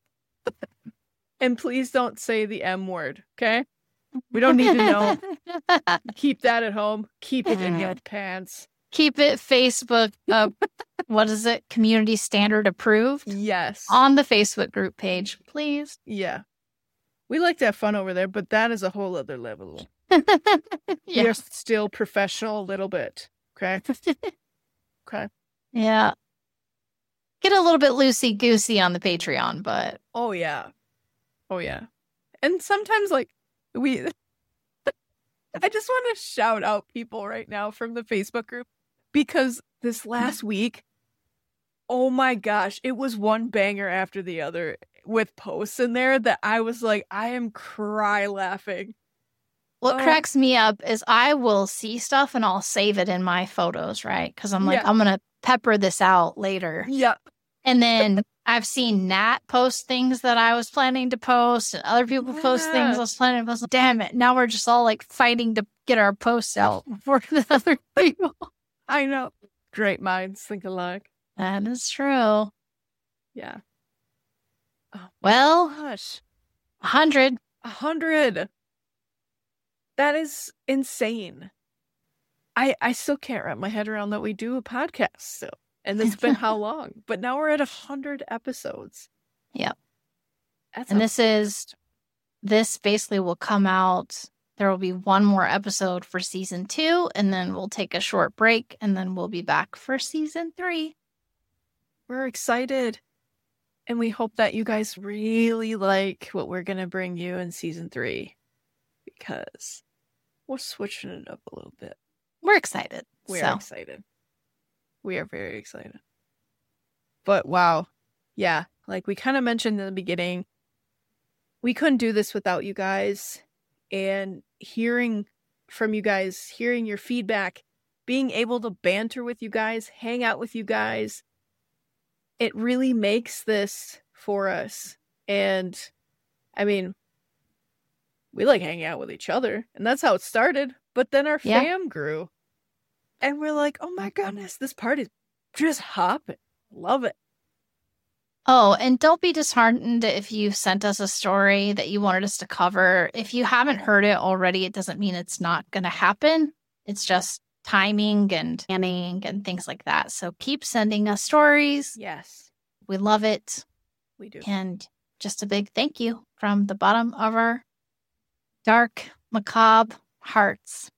[SPEAKER 4] And please don't say the M word, okay? We don't need to know. Keep that at home. Keep it in your pants.
[SPEAKER 3] Keep it Facebook, uh, what is it? Community standard approved
[SPEAKER 4] Yes.
[SPEAKER 3] on the Facebook group page, please.
[SPEAKER 4] Yeah. We like to have fun over there, but that is a whole other level. We
[SPEAKER 3] Yeah.
[SPEAKER 4] are still professional a little bit. Okay? Okay.
[SPEAKER 3] Yeah. Get a little bit loosey goosey on the Patreon, but
[SPEAKER 4] Oh, yeah. Oh, yeah. And sometimes, like, we... I just want to shout out people right now from the Facebook group because this last week, oh my gosh, it was one banger after the other with posts in there that I was like, I am cry laughing.
[SPEAKER 3] what
[SPEAKER 4] Oh.
[SPEAKER 3] cracks me up is I will see stuff and I'll save it in my photos, right? Because I'm like,
[SPEAKER 4] Yeah.
[SPEAKER 3] I'm going to pepper this out later.
[SPEAKER 4] Yeah.
[SPEAKER 3] And then I've seen Nat post things that I was planning to post, and other people post things I was planning to post. Damn it. Now we're just all like fighting to get our posts out before the other people.
[SPEAKER 4] I know. Great minds think alike.
[SPEAKER 3] That is true.
[SPEAKER 4] Yeah. Oh,
[SPEAKER 3] Well,
[SPEAKER 4] gosh.
[SPEAKER 3] one hundred.
[SPEAKER 4] A hundred. That is insane. I I still can't wrap my head around that we do a podcast still. And it's been how long? But now we're at a hundred episodes.
[SPEAKER 3] Yep.
[SPEAKER 4] That's
[SPEAKER 3] And
[SPEAKER 4] a-
[SPEAKER 3] this is, this basically will come out. There will be one more episode for season two, and then we'll take a short break, and then we'll be back for season three.
[SPEAKER 4] we're excited. And we hope that you guys really like what we're gonna bring you in season three. Because we're switching it up a little bit.
[SPEAKER 3] We're excited.
[SPEAKER 4] We
[SPEAKER 3] so.
[SPEAKER 4] are excited. We are very excited. But wow. Yeah. Like we kind of mentioned in the beginning, we couldn't do this without you guys. And hearing from you guys, hearing your feedback, being able to banter with you guys, hang out with you guys, it really makes this for us. And I mean, we like hanging out with each other, and that's how it started. But then our
[SPEAKER 3] Yeah.
[SPEAKER 4] fam grew. And we're like, oh my goodness, this party's just hopping. Love it.
[SPEAKER 3] Oh, and don't be disheartened if you sent us a story that you wanted us to cover. If you haven't heard it already, it doesn't mean it's not going to happen. It's just timing and planning and things like that. So keep sending us stories.
[SPEAKER 4] Yes,
[SPEAKER 3] We love it.
[SPEAKER 4] we do.
[SPEAKER 3] And just a big thank you from the bottom of our dark, macabre hearts.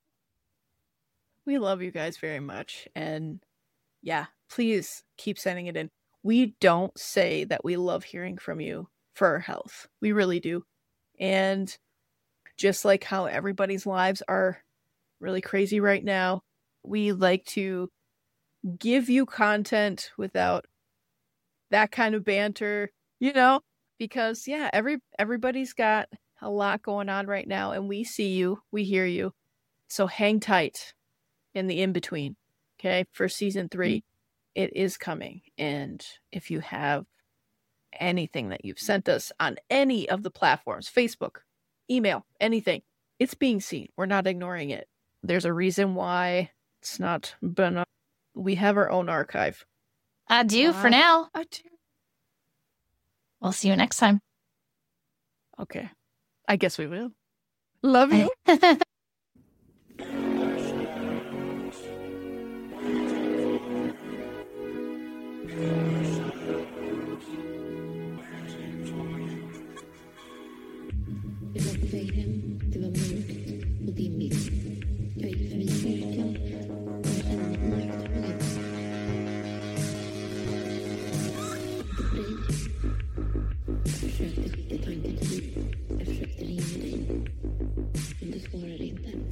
[SPEAKER 4] We love you guys very much. And yeah, please keep sending it in. We don't say that we love hearing from you for our health. We really do. And just like how everybody's lives are really crazy right now, we like to give you content without that kind of banter, you know, because yeah, every everybody's got a lot going on right now, and we see you, we hear you. So hang tight in the in-between, okay, for season three. It is coming. And if you have anything that you've sent us on any of the platforms, Facebook, email, anything, it's being seen. We're not ignoring it. There's a reason why it's not been. We have our own archive.
[SPEAKER 3] Adieu for
[SPEAKER 4] Uh,
[SPEAKER 3] now.
[SPEAKER 4] Adieu.
[SPEAKER 3] We'll see you next time.
[SPEAKER 4] Okay. I guess we will. Love you.
[SPEAKER 1] Det var på väg hem, det var mörkt och dimmigt. Jag gick förbi kyrkan och jag kände mig iakttagen. Jag försökte skicka tankar till dig. Jag försökte ringa dig. Men du svarade inte.